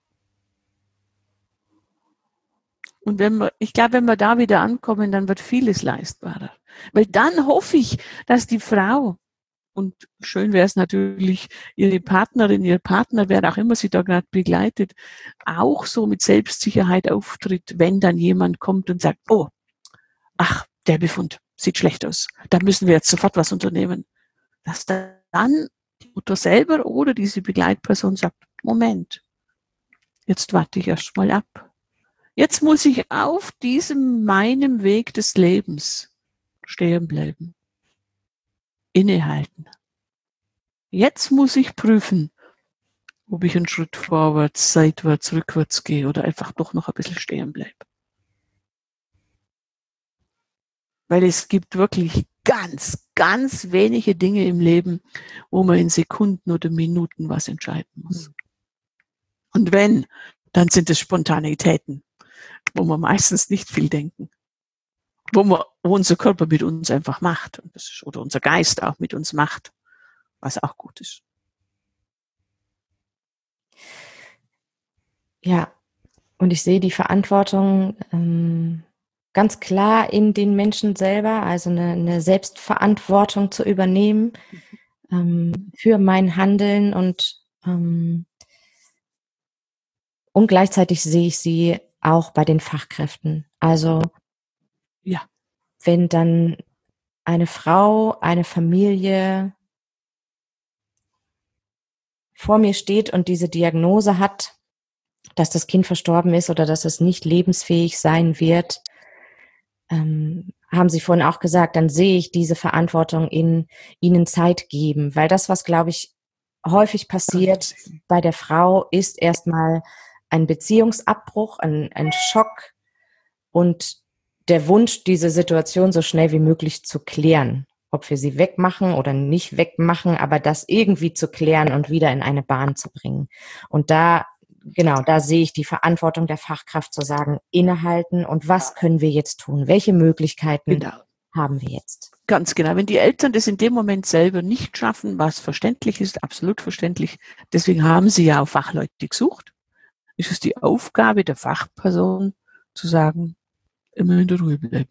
Und wenn wir, ich glaube, wenn wir da wieder ankommen, dann wird vieles leistbarer. Weil dann hoffe ich, dass die Frau, und schön wäre es natürlich, ihre Partnerin, ihr Partner, wer auch immer sie da gerade begleitet, auch so mit Selbstsicherheit auftritt, wenn dann jemand kommt und sagt, oh, ach, der Befund sieht schlecht aus. Da müssen wir jetzt sofort was unternehmen. Dass dann die Mutter selber oder diese Begleitperson sagt, Moment, jetzt warte ich erst mal ab. Jetzt muss ich auf diesem meinem Weg des Lebens stehen bleiben. Innehalten. Jetzt muss ich prüfen, ob ich einen Schritt vorwärts, seitwärts, rückwärts gehe oder einfach doch noch ein bisschen stehen bleibe. Weil es gibt wirklich ganz, ganz wenige Dinge im Leben, wo man in Sekunden oder Minuten was entscheiden muss. Und wenn, dann sind es Spontanitäten, wo wir meistens nicht viel denken. Wo, man, wo unser Körper mit uns einfach macht. Und das ist, oder unser Geist auch mit uns macht, was auch gut ist. Ja, und ich sehe die Verantwortung ähm, ganz klar in den Menschen selber, also eine, eine Selbstverantwortung zu übernehmen ähm, für mein Handeln und ähm, und gleichzeitig sehe ich sie auch bei den Fachkräften. Also ja, wenn dann eine Frau, eine Familie vor mir steht und diese Diagnose hat, dass das Kind verstorben ist oder dass es nicht lebensfähig sein wird, ähm, haben Sie vorhin auch gesagt, dann sehe ich diese Verantwortung in ihnen Zeit geben. Weil das, was, glaube ich, häufig passiert bei der Frau, ist erstmal ein Beziehungsabbruch, ein, ein Schock, und der Wunsch, diese Situation so schnell wie möglich zu klären. Ob wir sie wegmachen oder nicht wegmachen, aber das irgendwie zu klären und wieder in eine Bahn zu bringen. Und da, genau, da sehe ich die Verantwortung der Fachkraft zu sagen, innehalten und was können wir jetzt tun? Welche Möglichkeiten Genau. haben wir jetzt? Ganz genau. Wenn die Eltern das in dem Moment selber nicht schaffen, was verständlich ist, absolut verständlich, deswegen haben sie ja auch Fachleute gesucht, ist es die Aufgabe der Fachperson zu sagen, immer in der Ruhe bleiben.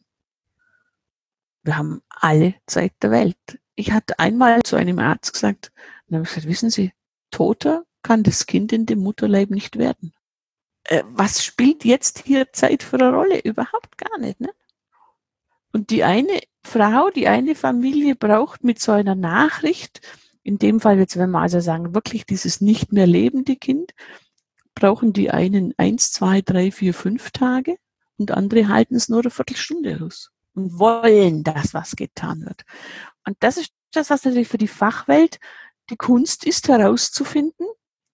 Wir haben alle Zeit der Welt. Ich hatte einmal zu einem Arzt gesagt, dann habe ich gesagt, wissen Sie, toter kann das Kind in dem Mutterleib nicht werden. Äh, was spielt jetzt hier Zeit für eine Rolle? Überhaupt gar nicht, ne? Und die eine Frau, die eine Familie braucht mit so einer Nachricht, in dem Fall jetzt, wenn wir also sagen, wirklich dieses nicht mehr lebende Kind, brauchen die einen eins, zwei, drei, vier, fünf Tage und andere halten es nur eine Viertelstunde aus und wollen, dass was getan wird. Und das ist das, was natürlich für die Fachwelt die Kunst ist, herauszufinden,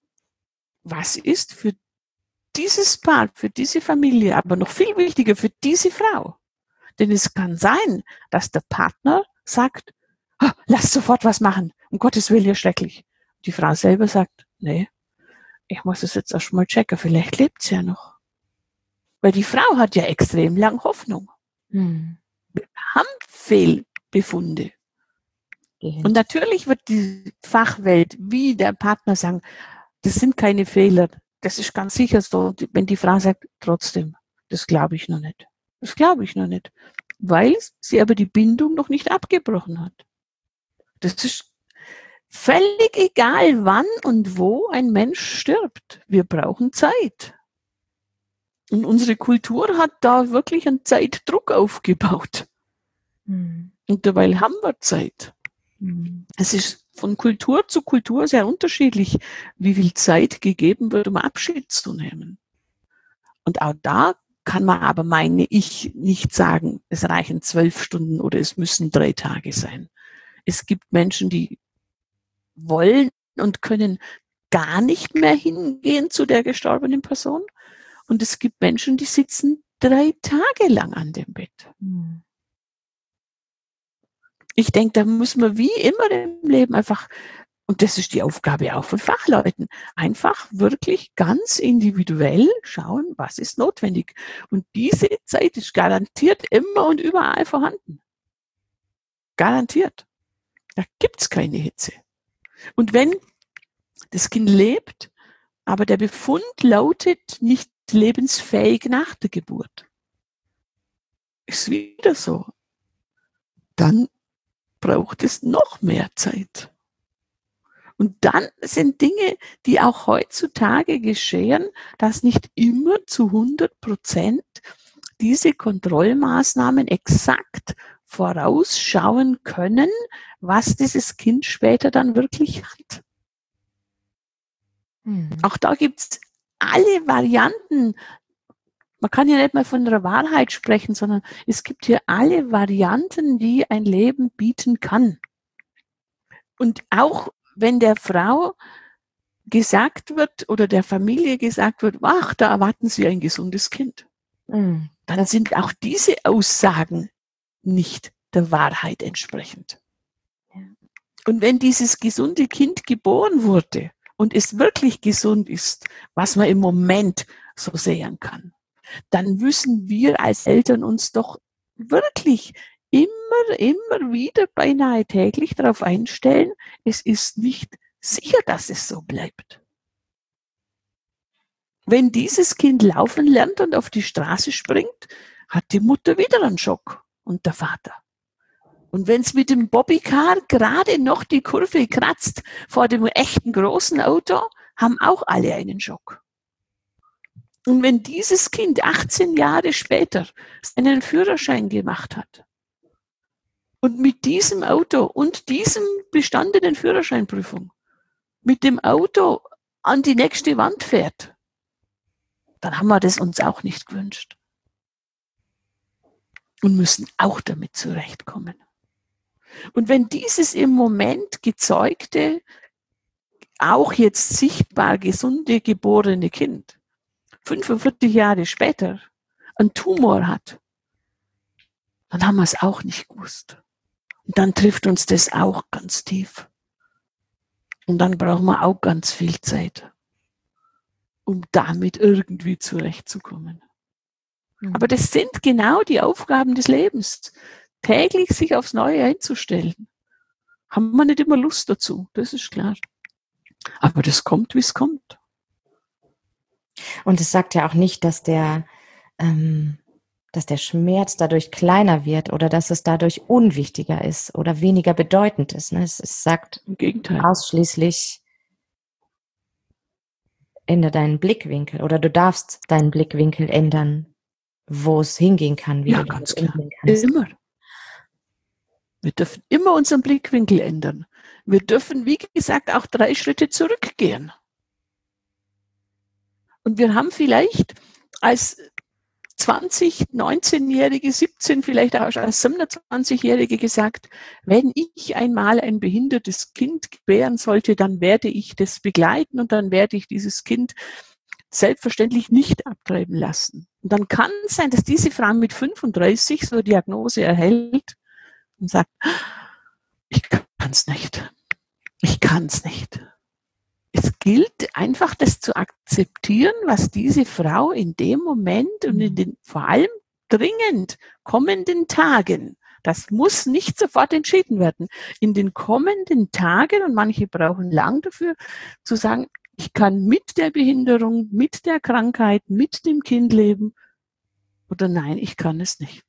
was ist für dieses Paar, für diese Familie, aber noch viel wichtiger für diese Frau. Denn es kann sein, dass der Partner sagt, oh, lass sofort was machen, um Gottes Willen, ja schrecklich. Die Frau selber sagt, nee, ich muss es jetzt erst mal checken, vielleicht lebt sie ja noch. Weil die Frau hat ja extrem lang Hoffnung. Hm. Wir haben Fehlbefunde. Mhm. Und natürlich wird die Fachwelt wie der Partner sagen, das sind keine Fehler. Das ist ganz sicher so, wenn die Frau sagt, trotzdem, das glaube ich noch nicht. Das glaube ich noch nicht. Weil sie aber die Bindung noch nicht abgebrochen hat. Das ist völlig egal, wann und wo ein Mensch stirbt. Wir brauchen Zeit. Und unsere Kultur hat da wirklich einen Zeitdruck aufgebaut. Mhm. Und dabei haben wir Zeit. Mhm. Es ist von Kultur zu Kultur sehr unterschiedlich, wie viel Zeit gegeben wird, um Abschied zu nehmen. Und auch da kann man aber, meine ich, nicht sagen, es reichen zwölf Stunden oder es müssen drei Tage sein. Es gibt Menschen, die wollen und können gar nicht mehr hingehen zu der gestorbenen Person. Und es gibt Menschen, die sitzen drei Tage lang an dem Bett. Hm. Ich denke, da muss man wie immer im Leben einfach, und das ist die Aufgabe auch von Fachleuten, einfach wirklich ganz individuell schauen, was ist notwendig. Und diese Zeit ist garantiert immer und überall vorhanden. Garantiert. Da gibt's keine Hitze. Und wenn das Kind lebt, aber der Befund lautet nicht lebensfähig nach der Geburt, ist wieder so, dann braucht es noch mehr Zeit. Und dann sind Dinge, die auch heutzutage geschehen, dass nicht immer zu hundert Prozent diese Kontrollmaßnahmen exakt vorausschauen können, was dieses Kind später dann wirklich hat. Hm. Auch da gibt's alle Varianten. Man kann ja nicht mal von der Wahrheit sprechen, sondern es gibt hier alle Varianten, die ein Leben bieten kann. Und auch wenn der Frau gesagt wird oder der Familie gesagt wird, ach, da erwarten Sie ein gesundes Kind, mhm. dann sind auch diese Aussagen nicht der Wahrheit entsprechend. Ja. Und wenn dieses gesunde Kind geboren wurde und es wirklich gesund ist, was man im Moment so sehen kann, dann müssen wir als Eltern uns doch wirklich immer, immer wieder, beinahe täglich darauf einstellen, es ist nicht sicher, dass es so bleibt. Wenn dieses Kind laufen lernt und auf die Straße springt, hat die Mutter wieder einen Schock und der Vater. Und wenn es mit dem Bobbycar gerade noch die Kurve kratzt vor dem echten großen Auto, haben auch alle einen Schock. Und wenn dieses Kind achtzehn Jahre später seinen Führerschein gemacht hat und mit diesem Auto und diesem bestandenen Führerscheinprüfung mit dem Auto an die nächste Wand fährt, dann haben wir das uns auch nicht gewünscht. Und müssen auch damit zurechtkommen. Und wenn dieses im Moment gezeugte, auch jetzt sichtbar gesunde, geborene Kind fünfundvierzig Jahre später einen Tumor hat, dann haben wir es auch nicht gewusst. Und dann trifft uns das auch ganz tief. Und dann brauchen wir auch ganz viel Zeit, um damit irgendwie zurechtzukommen. Mhm. Aber das sind genau die Aufgaben des Lebens. Täglich sich aufs Neue einzustellen. Haben wir nicht immer Lust dazu, das ist klar. Aber das kommt, wie es kommt. Und es sagt ja auch nicht, dass der, ähm, dass der Schmerz dadurch kleiner wird oder dass es dadurch unwichtiger ist oder weniger bedeutend ist. Ne? Es, es sagt im Gegenteil ausschließlich, ändere deinen Blickwinkel oder du darfst deinen Blickwinkel ändern, wo es hingehen kann, wie ja, du ganz damit klar. umgehen kannst. Immer. Wir dürfen immer unseren Blickwinkel ändern. Wir dürfen, wie gesagt, auch drei Schritte zurückgehen. Und wir haben vielleicht als zwanzig, neunzehnjährige, siebzehn, vielleicht auch als siebenundzwanzigjährige gesagt, wenn ich einmal ein behindertes Kind gebären sollte, dann werde ich das begleiten und dann werde ich dieses Kind selbstverständlich nicht abtreiben lassen. Und dann kann es sein, dass diese Frau mit fünfunddreißig so eine Diagnose erhält und sagt, ich kann es nicht. Ich kann es nicht. Es gilt einfach, das zu akzeptieren, was diese Frau in dem Moment und in den vor allem dringend kommenden Tagen, das muss nicht sofort entschieden werden, in den kommenden Tagen, und manche brauchen lang dafür, zu sagen, ich kann mit der Behinderung, mit der Krankheit, mit dem Kind leben oder nein, ich kann es nicht.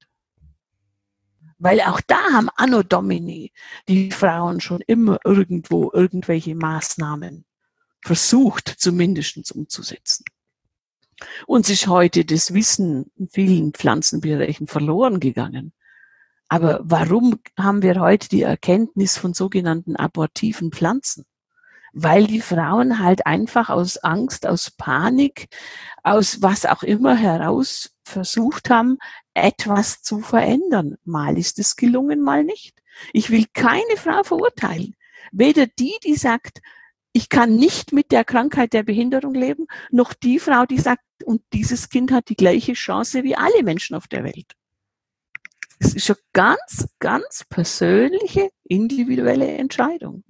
Weil auch da haben Anno Domini die Frauen schon immer irgendwo irgendwelche Maßnahmen versucht, zumindest umzusetzen. Uns ist heute das Wissen in vielen Pflanzenbereichen verloren gegangen. Aber warum haben wir heute die Erkenntnis von sogenannten abortiven Pflanzen? Weil die Frauen halt einfach aus Angst, aus Panik, aus was auch immer heraus versucht haben, etwas zu verändern. Mal ist es gelungen, mal nicht. Ich will keine Frau verurteilen. Weder die, die sagt, ich kann nicht mit der Krankheit der Behinderung leben, noch die Frau, die sagt, und dieses Kind hat die gleiche Chance wie alle Menschen auf der Welt. Es ist eine ganz, ganz persönliche, individuelle Entscheidung.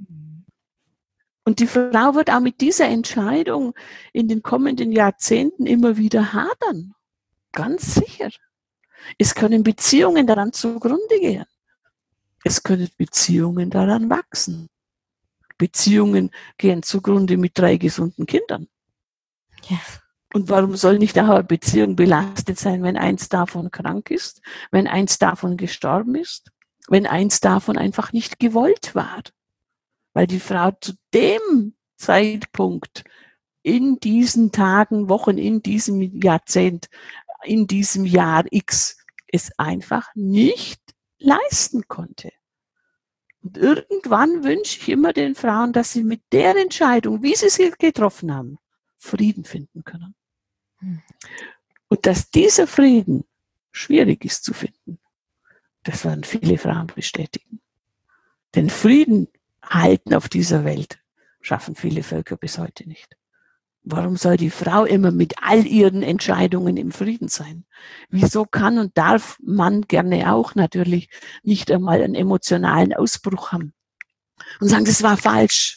Und die Frau wird auch mit dieser Entscheidung in den kommenden Jahrzehnten immer wieder hadern. Ganz sicher. Es können Beziehungen daran zugrunde gehen. Es können Beziehungen daran wachsen. Beziehungen gehen zugrunde mit drei gesunden Kindern. Ja. Und warum soll nicht auch eine Beziehung belastet sein, wenn eins davon krank ist, wenn eins davon gestorben ist, wenn eins davon einfach nicht gewollt war? Weil die Frau zu dem Zeitpunkt in diesen Tagen, Wochen, in diesem Jahrzehnt, in diesem Jahr X es einfach nicht leisten konnte. Und irgendwann wünsche ich immer den Frauen, dass sie mit der Entscheidung, wie sie sie getroffen haben, Frieden finden können. Und dass dieser Frieden schwierig ist zu finden, das werden viele Frauen bestätigen. Denn Frieden halten auf dieser Welt schaffen viele Völker bis heute nicht. Warum soll die Frau immer mit all ihren Entscheidungen im Frieden sein? Wieso kann und darf man gerne auch natürlich nicht einmal einen emotionalen Ausbruch haben und sagen, das war falsch?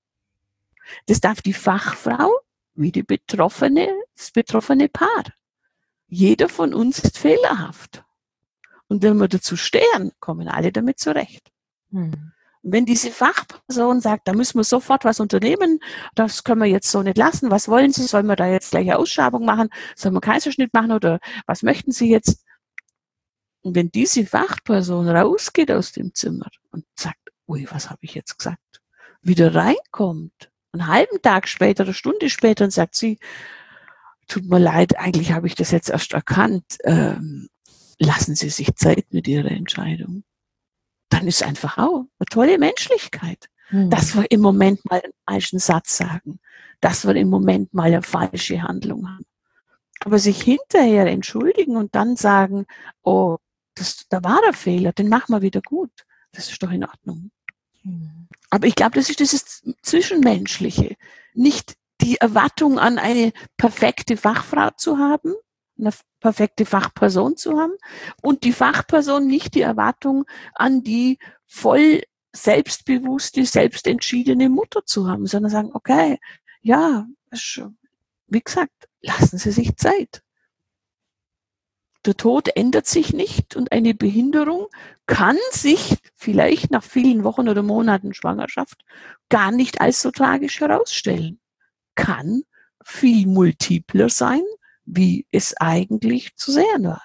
Das darf die Fachfrau wie die Betroffene, das betroffene Paar. Jeder von uns ist fehlerhaft. Und wenn wir dazu stehen, kommen alle damit zurecht. Hm. Wenn diese Fachperson sagt, da müssen wir sofort was unternehmen, das können wir jetzt so nicht lassen, was wollen Sie, sollen wir da jetzt gleich eine Ausschabung machen, sollen wir Kaiserschnitt machen oder was möchten Sie jetzt? Und wenn diese Fachperson rausgeht aus dem Zimmer und sagt, ui, was habe ich jetzt gesagt, wieder reinkommt, einen halben Tag später, eine Stunde später und sagt sie, tut mir leid, eigentlich habe ich das jetzt erst erkannt, ähm, lassen Sie sich Zeit mit Ihrer Entscheidung. Dann ist einfach auch eine tolle Menschlichkeit, hm. dass wir im Moment mal einen falschen Satz sagen, dass wir im Moment mal eine falsche Handlung haben. Aber sich hinterher entschuldigen und dann sagen, oh, das, da war der Fehler, den machen wir wieder gut. Das ist doch in Ordnung. Hm. Aber ich glaube, das ist dieses Zwischenmenschliche. Nicht die Erwartung an eine perfekte Fachfrau zu haben, eine perfekte Fachperson zu haben und die Fachperson nicht die Erwartung an die voll selbstbewusste, selbstentschiedene Mutter zu haben, sondern sagen, okay, ja, wie gesagt, lassen Sie sich Zeit. Der Tod ändert sich nicht und eine Behinderung kann sich vielleicht nach vielen Wochen oder Monaten Schwangerschaft gar nicht als so tragisch herausstellen. Kann viel multipler sein, wie es eigentlich zu sehen war.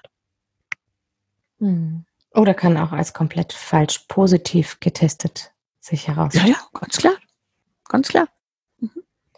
Oder kann auch als komplett falsch positiv getestet sich herausstellen. Ja, ja, ganz klar. Ganz klar. Mhm.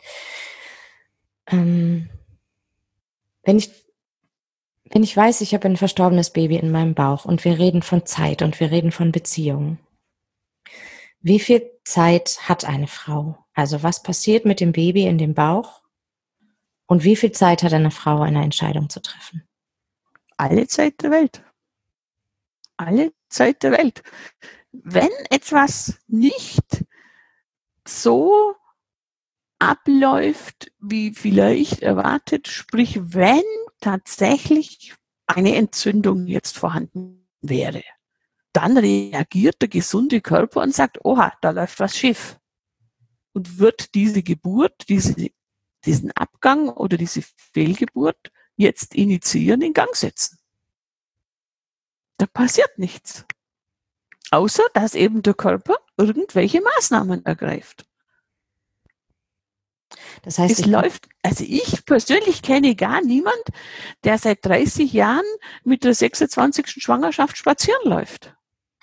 Ähm, wenn ich Wenn ich weiß, ich habe ein verstorbenes Baby in meinem Bauch und wir reden von Zeit und wir reden von Beziehungen. Wie viel Zeit hat eine Frau? Also was passiert mit dem Baby in dem Bauch? Und wie viel Zeit hat eine Frau, eine Entscheidung zu treffen? Alle Zeit der Welt. Alle Zeit der Welt. Wenn etwas nicht so abläuft, wie vielleicht erwartet, sprich, wenn tatsächlich eine Entzündung jetzt vorhanden wäre, dann reagiert der gesunde Körper und sagt, oha, da läuft was schief. Und wird diese Geburt, diese, diesen Abgang oder diese Fehlgeburt jetzt initiieren, in Gang setzen. Da passiert nichts. Außer, dass eben der Körper irgendwelche Maßnahmen ergreift. Das heißt, es läuft, also ich persönlich kenne gar niemand, der seit dreißig Jahren mit der sechsundzwanzigsten Schwangerschaft spazieren läuft.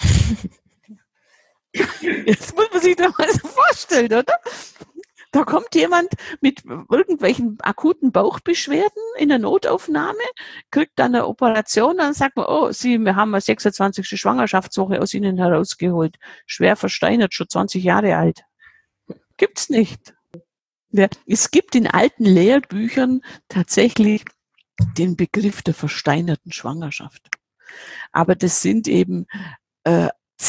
Jetzt muss man sich das mal so vorstellen, oder? Da kommt jemand mit irgendwelchen akuten Bauchbeschwerden in der Notaufnahme, kriegt dann eine Operation, dann sagt man, oh, Sie, wir haben eine sechsundzwanzigste Schwangerschaftswoche aus Ihnen herausgeholt. Schwer versteinert, schon zwanzig Jahre alt. Gibt's nicht. Ja, es gibt in alten Lehrbüchern tatsächlich den Begriff der versteinerten Schwangerschaft. Aber das sind eben äh,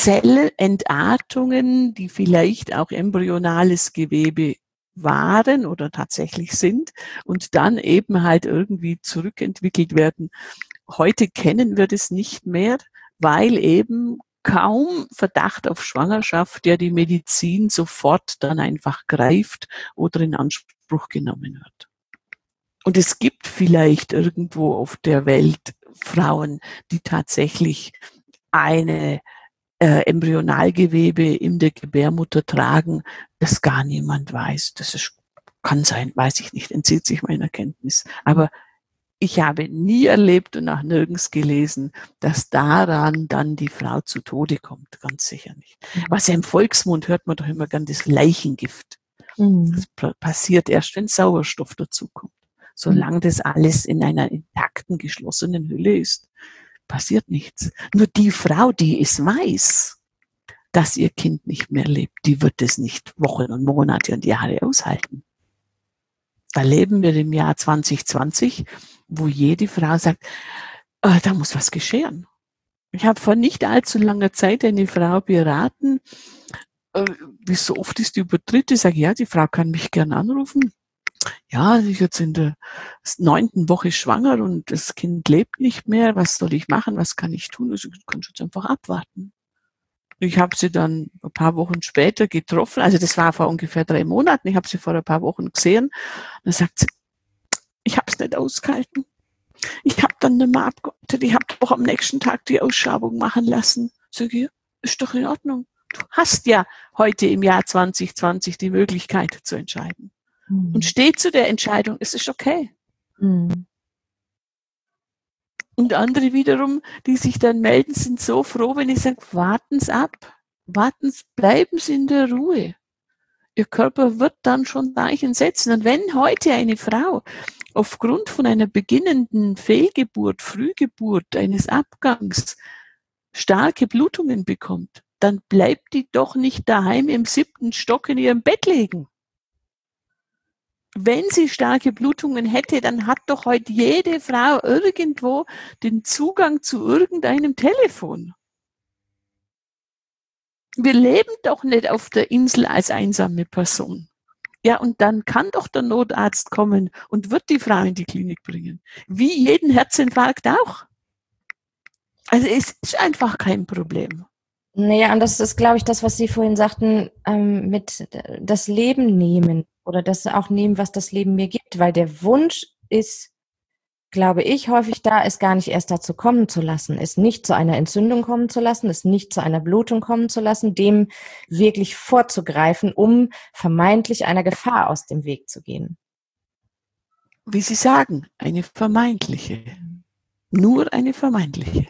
Zellentartungen, die vielleicht auch embryonales Gewebe waren oder tatsächlich sind und dann eben halt irgendwie zurückentwickelt werden. Heute kennen wir das nicht mehr, weil eben kaum Verdacht auf Schwangerschaft, der die Medizin sofort dann einfach greift oder in Anspruch genommen wird. Und es gibt vielleicht irgendwo auf der Welt Frauen, die tatsächlich eine äh, Embryonalgewebe in der Gebärmutter tragen, das gar niemand weiß. Das ist, kann sein, weiß ich nicht, entzieht sich meiner Kenntnis. Aber ich habe nie erlebt und auch nirgends gelesen, dass daran dann die Frau zu Tode kommt. Ganz sicher nicht. Was ja im Volksmund hört man doch immer gern das Leichengift. Mhm. Das passiert erst, wenn Sauerstoff dazukommt. Solange das alles in einer intakten, geschlossenen Hülle ist, passiert nichts. Nur die Frau, die es weiß, dass ihr Kind nicht mehr lebt, die wird es nicht Wochen und Monate und Jahre aushalten. Da leben wir im Jahr zwanzig zwanzig, wo jede Frau sagt, oh, da muss was geschehen. Ich habe vor nicht allzu langer Zeit eine Frau beraten, äh, wie so oft ist die übertritt. Ich sage, ja, die Frau kann mich gern anrufen. Ja, sie ist jetzt in der neunten Woche schwanger und das Kind lebt nicht mehr. Was soll ich machen? Was kann ich tun? Also, ich kann jetzt einfach abwarten. Ich habe sie dann ein paar Wochen später getroffen. Also das war vor ungefähr drei Monaten. Ich habe sie vor ein paar Wochen gesehen. Und dann sagt sie, ich habe es nicht ausgehalten. Ich habe dann nicht mehr abgewartet. Ich habe doch am nächsten Tag die Ausschabung machen lassen. Sag ich, ist doch in Ordnung. Du hast ja heute im Jahr zwanzig zwanzig die Möglichkeit zu entscheiden. Mhm. Und steh zu der Entscheidung, es ist okay. Mhm. Und andere wiederum, die sich dann melden, sind so froh, wenn ich sage, warten Sie ab, warten Sie, bleiben Sie in der Ruhe. Ihr Körper wird dann schon Zeichen setzen. Und wenn heute eine Frau aufgrund von einer beginnenden Fehlgeburt, Frühgeburt, eines Abgangs starke Blutungen bekommt, dann bleibt die doch nicht daheim im siebten Stock in ihrem Bett liegen. Wenn sie starke Blutungen hätte, dann hat doch heute jede Frau irgendwo den Zugang zu irgendeinem Telefon. Wir leben doch nicht auf der Insel als einsame Person. Ja, und dann kann doch der Notarzt kommen und wird die Frau in die Klinik bringen. Wie jeden Herzinfarkt auch. Also es ist einfach kein Problem. Naja, und das ist, glaube ich, das, was Sie vorhin sagten, ähm, mit das Leben nehmen oder das auch nehmen, was das Leben mir gibt. Weil der Wunsch ist, glaube ich, häufig da, es gar nicht erst dazu kommen zu lassen, es nicht zu einer Entzündung kommen zu lassen, es nicht zu einer Blutung kommen zu lassen, dem wirklich vorzugreifen, um vermeintlich einer Gefahr aus dem Weg zu gehen. Wie Sie sagen, eine vermeintliche. Nur eine vermeintliche.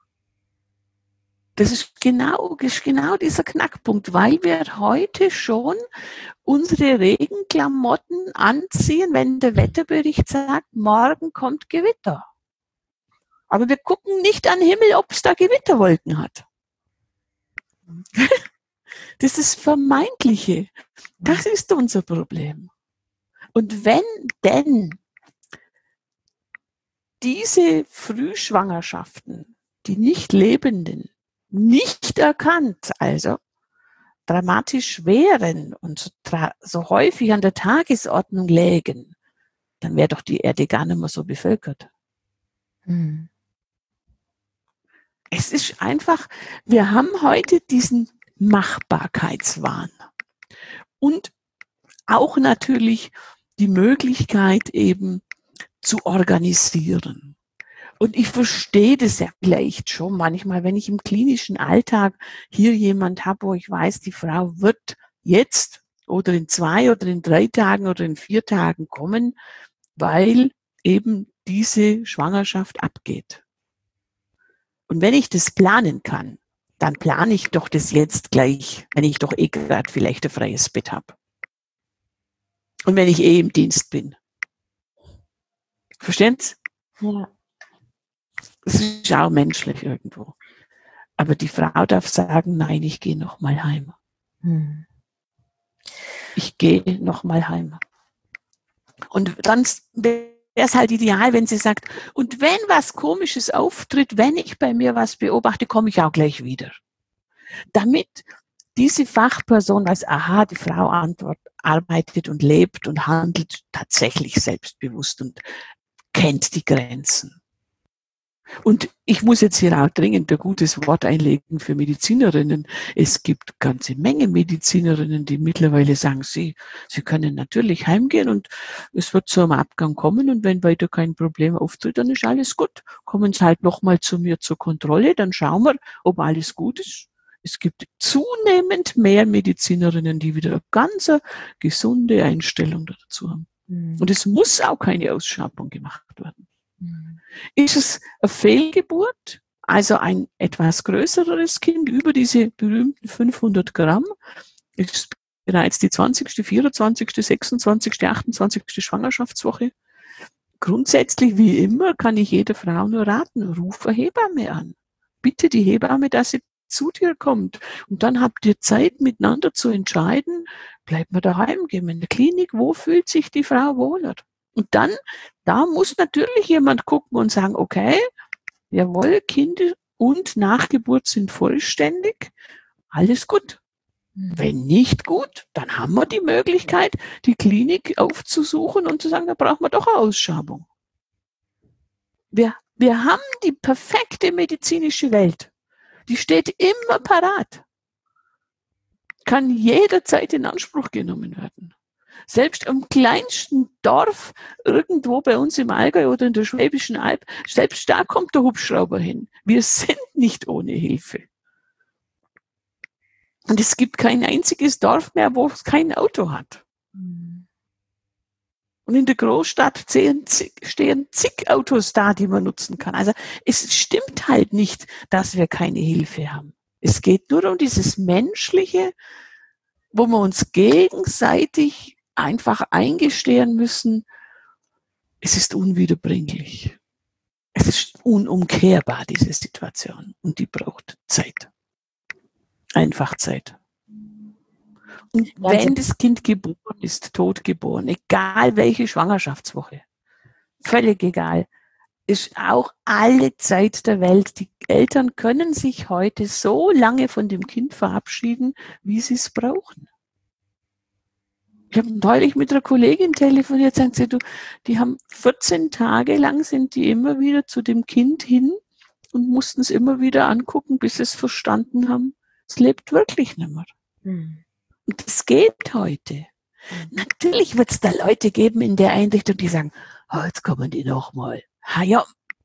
Das ist genau, das ist genau dieser Knackpunkt, weil wir heute schon unsere Regenklamotten anziehen, wenn der Wetterbericht sagt, morgen kommt Gewitter. Aber wir gucken nicht an den Himmel, ob es da Gewitterwolken hat. Das ist Vermeintliche. Das ist unser Problem. Und wenn denn diese Frühschwangerschaften, die nicht Lebenden, nicht erkannt, also dramatisch wären und so, so häufig an der Tagesordnung lägen, dann wäre doch die Erde gar nicht mehr so bevölkert. Hm. Es ist einfach, wir haben heute diesen Machbarkeitswahn und auch natürlich die Möglichkeit eben zu organisieren. Und ich verstehe das ja vielleicht schon manchmal, wenn ich im klinischen Alltag hier jemand habe, wo ich weiß, die Frau wird jetzt oder in zwei oder in drei Tagen oder in vier Tagen kommen, weil eben diese Schwangerschaft abgeht. Und wenn ich das planen kann, dann plane ich doch das jetzt gleich, wenn ich doch eh gerade vielleicht ein freies Bett habe. Und wenn ich eh im Dienst bin. Verstehen Sie? Ja. Das ist auch menschlich irgendwo. Aber die Frau darf sagen, nein, ich gehe noch mal heim. Hm. Ich gehe noch mal heim. Und dann wäre es halt ideal, wenn sie sagt, und wenn was Komisches auftritt, wenn ich bei mir was beobachte, komme ich auch gleich wieder. Damit diese Fachperson weiß, aha, die Frau antwortet, arbeitet und lebt und handelt tatsächlich selbstbewusst und kennt die Grenzen. Und ich muss jetzt hier auch dringend ein gutes Wort einlegen für Medizinerinnen. Es gibt ganze Menge Medizinerinnen, die mittlerweile sagen, sie, sie können natürlich heimgehen und es wird zu einem Abgang kommen und wenn weiter kein Problem auftritt, dann ist alles gut. Kommen Sie halt nochmal zu mir zur Kontrolle, dann schauen wir, ob alles gut ist. Es gibt zunehmend mehr Medizinerinnen, die wieder eine ganz gesunde Einstellung dazu haben. Mhm. Und es muss auch keine Ausschabung gemacht werden. Mhm. Ist es eine Fehlgeburt, also ein etwas größeres Kind, über diese berühmten fünfhundert Gramm, ist bereits die zwanzigste, vierundzwanzigste, sechsundzwanzigste, achtundzwanzigste Schwangerschaftswoche. Grundsätzlich, wie immer, kann ich jeder Frau nur raten, ruf eine Hebamme an. Bitte die Hebamme, dass sie zu dir kommt. Und dann habt ihr Zeit, miteinander zu entscheiden, bleibt man daheim, gehen wir in der Klinik, wo fühlt sich die Frau wohler? Und dann, da muss natürlich jemand gucken und sagen, okay, jawohl, Kind und Nachgeburt sind vollständig, alles gut. Mhm. Wenn nicht gut, dann haben wir die Möglichkeit, die Klinik aufzusuchen und zu sagen, da brauchen wir doch eine Ausschabung. Wir, wir haben die perfekte medizinische Welt. Die steht immer parat. Kann jederzeit in Anspruch genommen werden. Selbst im kleinsten Dorf, irgendwo bei uns im Allgäu oder in der Schwäbischen Alb, selbst da kommt der Hubschrauber hin. Wir sind nicht ohne Hilfe. Und es gibt kein einziges Dorf mehr, wo es kein Auto hat. Und in der Großstadt stehen zig, stehen zig Autos da, die man nutzen kann. Also es stimmt halt nicht, dass wir keine Hilfe haben. Es geht nur um dieses Menschliche, wo wir uns gegenseitig einfach eingestehen müssen, es ist unwiederbringlich. Es ist unumkehrbar, diese Situation. Und die braucht Zeit. Einfach Zeit. Und wenn das Kind geboren ist, totgeboren, egal welche Schwangerschaftswoche, völlig egal, ist auch alle Zeit der Welt. Die Eltern können sich heute so lange von dem Kind verabschieden, wie sie es brauchen. Ich habe neulich mit einer Kollegin telefoniert, sagt sie, du, die haben vierzehn Tage lang sind die immer wieder zu dem Kind hin und mussten es immer wieder angucken, bis sie es verstanden haben. Es lebt wirklich nicht mehr. Hm. Und das geht heute. Natürlich wird es da Leute geben in der Einrichtung, die sagen, oh, jetzt kommen die nochmal. Ha ja,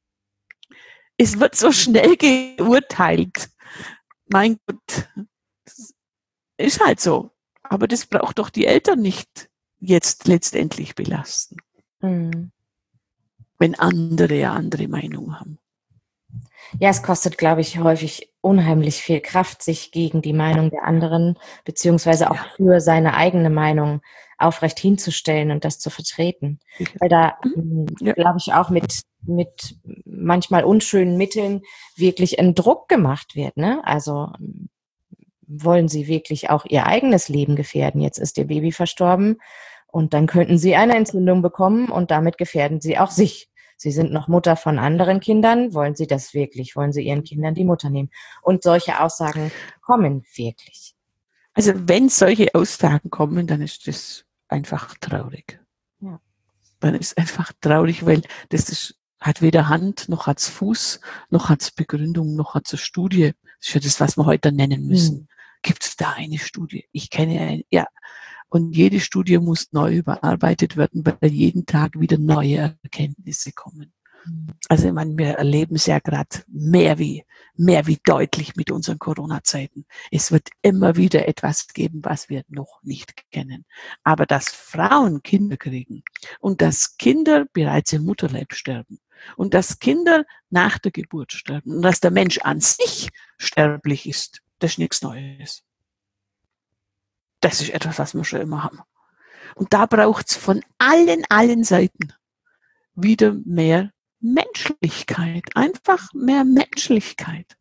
es wird so schnell geurteilt. Mein Gott, das ist halt so. Aber das braucht doch die Eltern nicht jetzt letztendlich belasten. Mhm. Wenn andere ja andere Meinung haben. Ja, es kostet, glaube ich, häufig unheimlich viel Kraft, sich gegen die Meinung der anderen, beziehungsweise auch ja. für seine eigene Meinung aufrecht hinzustellen und das zu vertreten. Ja. Weil da, mhm. ja. glaube ich, auch mit, mit manchmal unschönen Mitteln wirklich ein Druck gemacht wird, ne? Also, wollen Sie wirklich auch Ihr eigenes Leben gefährden? Jetzt ist Ihr Baby verstorben und dann könnten Sie eine Entzündung bekommen und damit gefährden Sie auch sich. Sie sind noch Mutter von anderen Kindern. Wollen Sie das wirklich? Wollen Sie Ihren Kindern die Mutter nehmen? Und solche Aussagen kommen wirklich. Also wenn solche Aussagen kommen, dann ist das einfach traurig. Ja. Dann ist einfach traurig, weil das ist, hat weder Hand, noch hat's Fuß, noch hat's Begründung, noch hat's eine Studie. Das ist ja das, was wir heute nennen müssen. Hm. Gibt es da eine Studie? Ich kenne eine, ja. Und jede Studie muss neu überarbeitet werden, weil jeden Tag wieder neue Erkenntnisse kommen. Also ich meine, wir erleben es ja gerade mehr wie, mehr wie deutlich mit unseren Corona-Zeiten. Es wird immer wieder etwas geben, was wir noch nicht kennen. Aber dass Frauen Kinder kriegen und dass Kinder bereits im Mutterleib sterben und dass Kinder nach der Geburt sterben und dass der Mensch an sich sterblich ist, das ist nichts Neues. Das ist etwas, was wir schon immer haben. Und da braucht es von allen, allen Seiten wieder mehr Menschlichkeit. Einfach mehr Menschlichkeit.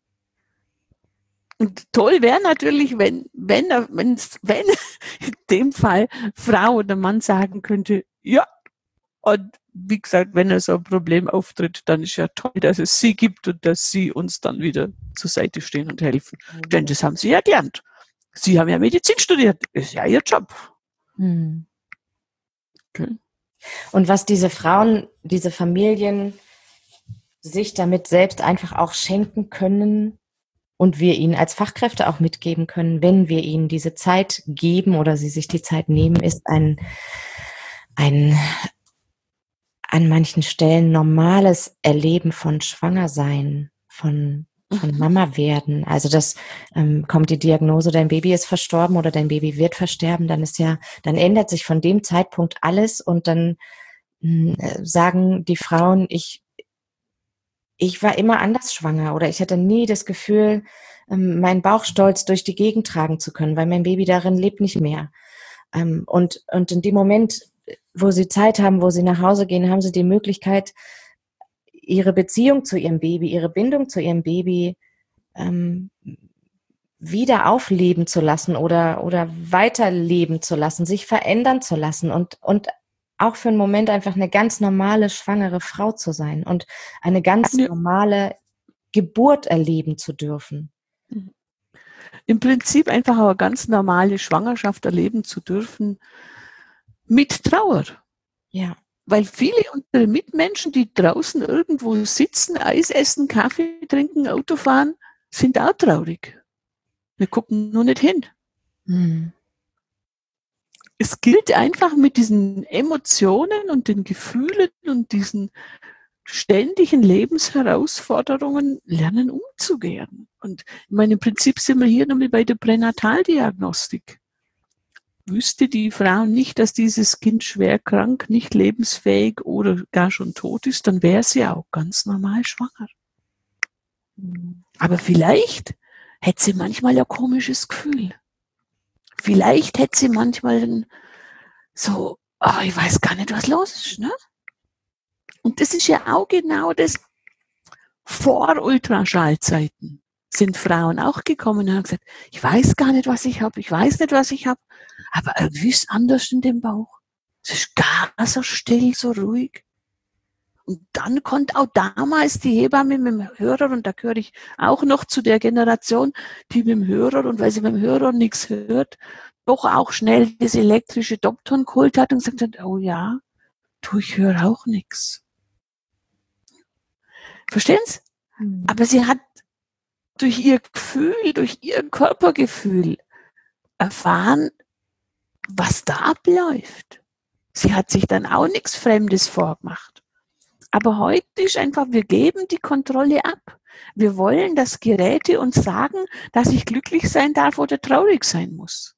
Und toll wäre natürlich, wenn, wenn, wenn, wenn in dem Fall Frau oder Mann sagen könnte, ja, und wie gesagt, wenn so ein Problem auftritt, dann ist ja toll, dass es sie gibt und dass sie uns dann wieder zur Seite stehen und helfen. Mhm. Denn das haben sie ja gelernt. Sie haben ja Medizin studiert, ist ja ihr Job. Hm. Okay. Und was diese Frauen, diese Familien sich damit selbst einfach auch schenken können und wir ihnen als Fachkräfte auch mitgeben können, wenn wir ihnen diese Zeit geben oder sie sich die Zeit nehmen, ist ein, ein an manchen Stellen normales Erleben von Schwangersein, von von Mama werden. Also das ähm, kommt die Diagnose, dein Baby ist verstorben oder dein Baby wird versterben, dann ist ja, dann ändert sich von dem Zeitpunkt alles und dann mh, sagen die Frauen, ich ich war immer anders schwanger oder ich hatte nie das Gefühl, ähm, meinen Bauchstolz durch die Gegend tragen zu können, weil mein Baby darin lebt nicht mehr. Ähm, und und in dem Moment, wo sie Zeit haben, wo sie nach Hause gehen, haben sie die Möglichkeit, ihre Beziehung zu ihrem Baby, ihre Bindung zu ihrem Baby ähm, wieder aufleben zu lassen oder oder weiterleben zu lassen, sich verändern zu lassen und und auch für einen Moment einfach eine ganz normale schwangere Frau zu sein und eine ganz normale Geburt erleben zu dürfen. Im Prinzip einfach eine ganz normale Schwangerschaft erleben zu dürfen mit Trauer. Ja. Weil viele unserer Mitmenschen, die draußen irgendwo sitzen, Eis essen, Kaffee trinken, Auto fahren, sind auch traurig. Wir gucken nur nicht hin. Hm. Es gilt einfach mit diesen Emotionen und den Gefühlen und diesen ständigen Lebensherausforderungen lernen umzugehen. Und ich meine, im Prinzip sind wir hier nochmal bei der Pränataldiagnostik. Wüsste die Frau nicht, dass dieses Kind schwer krank, nicht lebensfähig oder gar schon tot ist, dann wäre sie auch ganz normal schwanger. Aber vielleicht hätte sie manchmal ein komisches Gefühl. Vielleicht hätte sie manchmal ein, so, oh, ich weiß gar nicht, was los ist, ne? Und das ist ja auch genau das, vor Ultraschallzeiten sind Frauen auch gekommen und haben gesagt, ich weiß gar nicht, was ich habe, ich weiß nicht, was ich habe, aber irgendwie ist es anders in dem Bauch. Es ist gar so still, so ruhig. Und dann konnte auch damals die Hebamme mit dem Hörer, und da gehöre ich auch noch zu der Generation, die mit dem Hörer, und weil sie mit dem Hörer nichts hört, doch auch schnell das elektrische Doktorn geholt hat und gesagt hat, oh ja, du, ich höre auch nichts. Verstehen Sie? Mhm. Aber sie hat durch ihr Gefühl, durch ihr Körpergefühl erfahren, was da abläuft. Sie hat sich dann auch nichts Fremdes vorgemacht. Aber heute ist einfach, wir geben die Kontrolle ab. Wir wollen, dass Geräte uns sagen, dass ich glücklich sein darf oder traurig sein muss.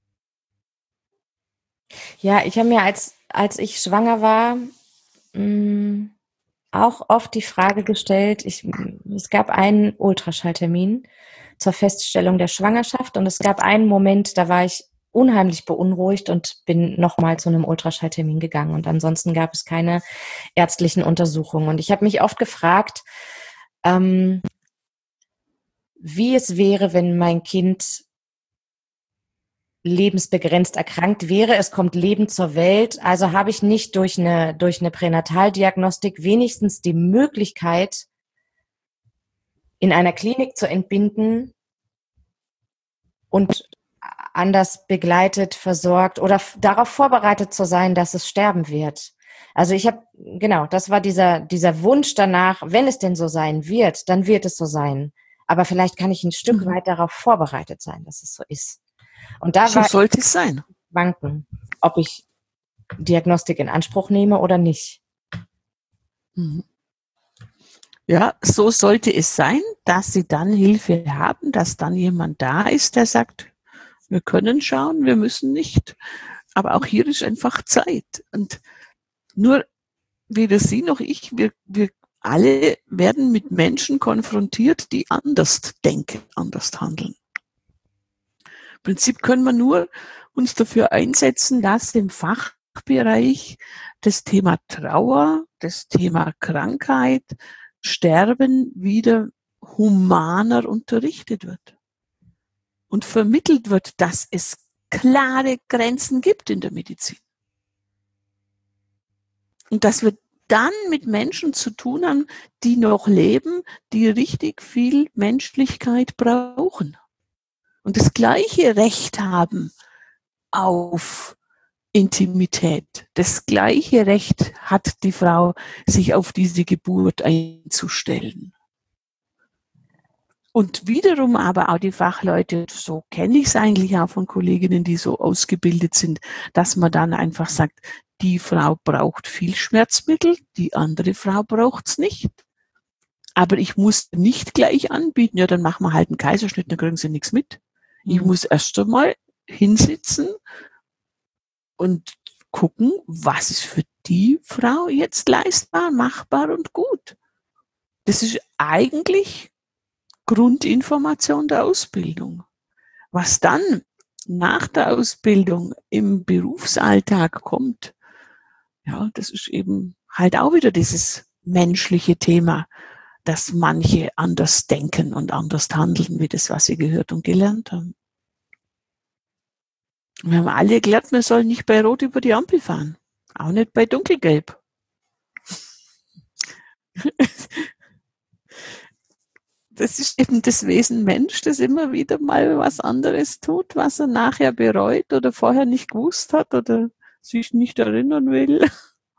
Ja, ich habe mir, als, als ich schwanger war, mh, auch oft die Frage gestellt, ich, es gab einen Ultraschalltermin zur Feststellung der Schwangerschaft und es gab einen Moment, da war ich unheimlich beunruhigt und bin nochmal zu einem Ultraschalltermin gegangen. Und ansonsten gab es keine ärztlichen Untersuchungen. Und ich habe mich oft gefragt, ähm, wie es wäre, wenn mein Kind lebensbegrenzt erkrankt wäre. Es kommt lebend zur Welt. Also habe ich nicht durch eine, durch eine Pränataldiagnostik wenigstens die Möglichkeit, in einer Klinik zu entbinden und anders begleitet, versorgt oder f- darauf vorbereitet zu sein, dass es sterben wird. Also ich habe, genau, das war dieser, dieser Wunsch danach, wenn es denn so sein wird, dann wird es so sein. Aber vielleicht kann ich ein Stück Mhm. weit darauf vorbereitet sein, dass es so ist. Und da So war sollte es sein. Wanken, ob ich Diagnostik in Anspruch nehme oder nicht. Mhm. Ja, so sollte es sein, dass sie dann Hilfe haben, dass dann jemand da ist, der sagt, wir können schauen, wir müssen nicht. Aber auch hier ist einfach Zeit. Und nur weder Sie noch ich, wir, wir alle werden mit Menschen konfrontiert, die anders denken, anders handeln. Im Prinzip können wir nur uns dafür einsetzen, dass im Fachbereich das Thema Trauer, das Thema Krankheit, Sterben wieder humaner unterrichtet wird und vermittelt wird, dass es klare Grenzen gibt in der Medizin. Und dass wir dann mit Menschen zu tun haben, die noch leben, die richtig viel Menschlichkeit brauchen und das gleiche Recht haben auf Intimität. Das gleiche Recht hat die Frau, sich auf diese Geburt einzustellen. Und wiederum aber auch die Fachleute, so kenne ich es eigentlich auch von Kolleginnen, die so ausgebildet sind, dass man dann einfach sagt, die Frau braucht viel Schmerzmittel, die andere Frau braucht es nicht. Aber ich muss nicht gleich anbieten, ja, dann machen wir halt einen Kaiserschnitt, dann kriegen sie nichts mit. Mhm. Ich muss erst einmal hinsitzen und gucken, was ist für die Frau jetzt leistbar, machbar und gut. Das ist eigentlich Grundinformation der Ausbildung. Was dann nach der Ausbildung im Berufsalltag kommt, ja, das ist eben halt auch wieder dieses menschliche Thema, dass manche anders denken und anders handeln, wie das, was sie gehört und gelernt haben. Wir haben alle gelernt, man soll nicht bei Rot über die Ampel fahren. Auch nicht bei Dunkelgelb. Das ist eben das Wesen Mensch, das immer wieder mal was anderes tut, was er nachher bereut oder vorher nicht gewusst hat oder sich nicht erinnern will.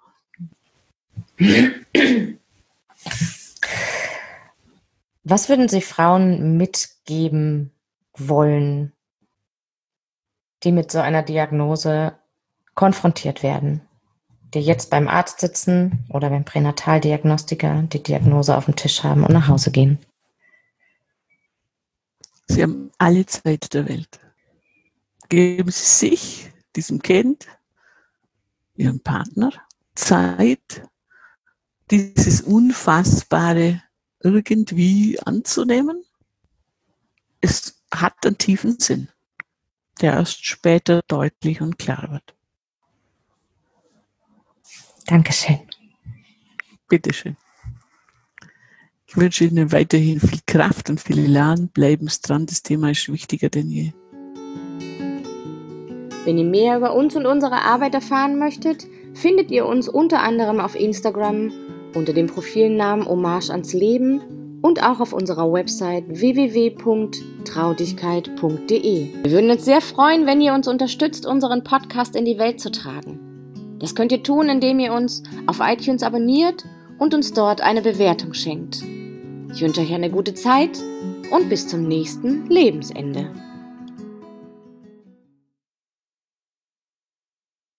Was würden Sie Frauen mitgeben wollen, die mit so einer Diagnose konfrontiert werden, die jetzt beim Arzt sitzen oder beim Pränataldiagnostiker die Diagnose auf dem Tisch haben und nach Hause gehen? Sie haben alle Zeit der Welt. Geben Sie sich, diesem Kind, Ihrem Partner, Zeit, dieses Unfassbare irgendwie anzunehmen. Es hat einen tiefen Sinn, der erst später deutlich und klar wird. Dankeschön. Bitteschön. Ich wünsche Ihnen weiterhin viel Kraft und viel Elan. Bleiben Sie dran, das Thema ist wichtiger denn je. Wenn ihr mehr über uns und unsere Arbeit erfahren möchtet, findet ihr uns unter anderem auf Instagram unter dem Profilnamen Hommage ans Leben und auch auf unserer Website w w w punkt traudigkeit punkt d e. Wir würden uns sehr freuen, wenn ihr uns unterstützt, unseren Podcast in die Welt zu tragen. Das könnt ihr tun, indem ihr uns auf iTunes abonniert und uns dort eine Bewertung schenkt. Ich wünsche euch eine gute Zeit und bis zum nächsten Lebensende.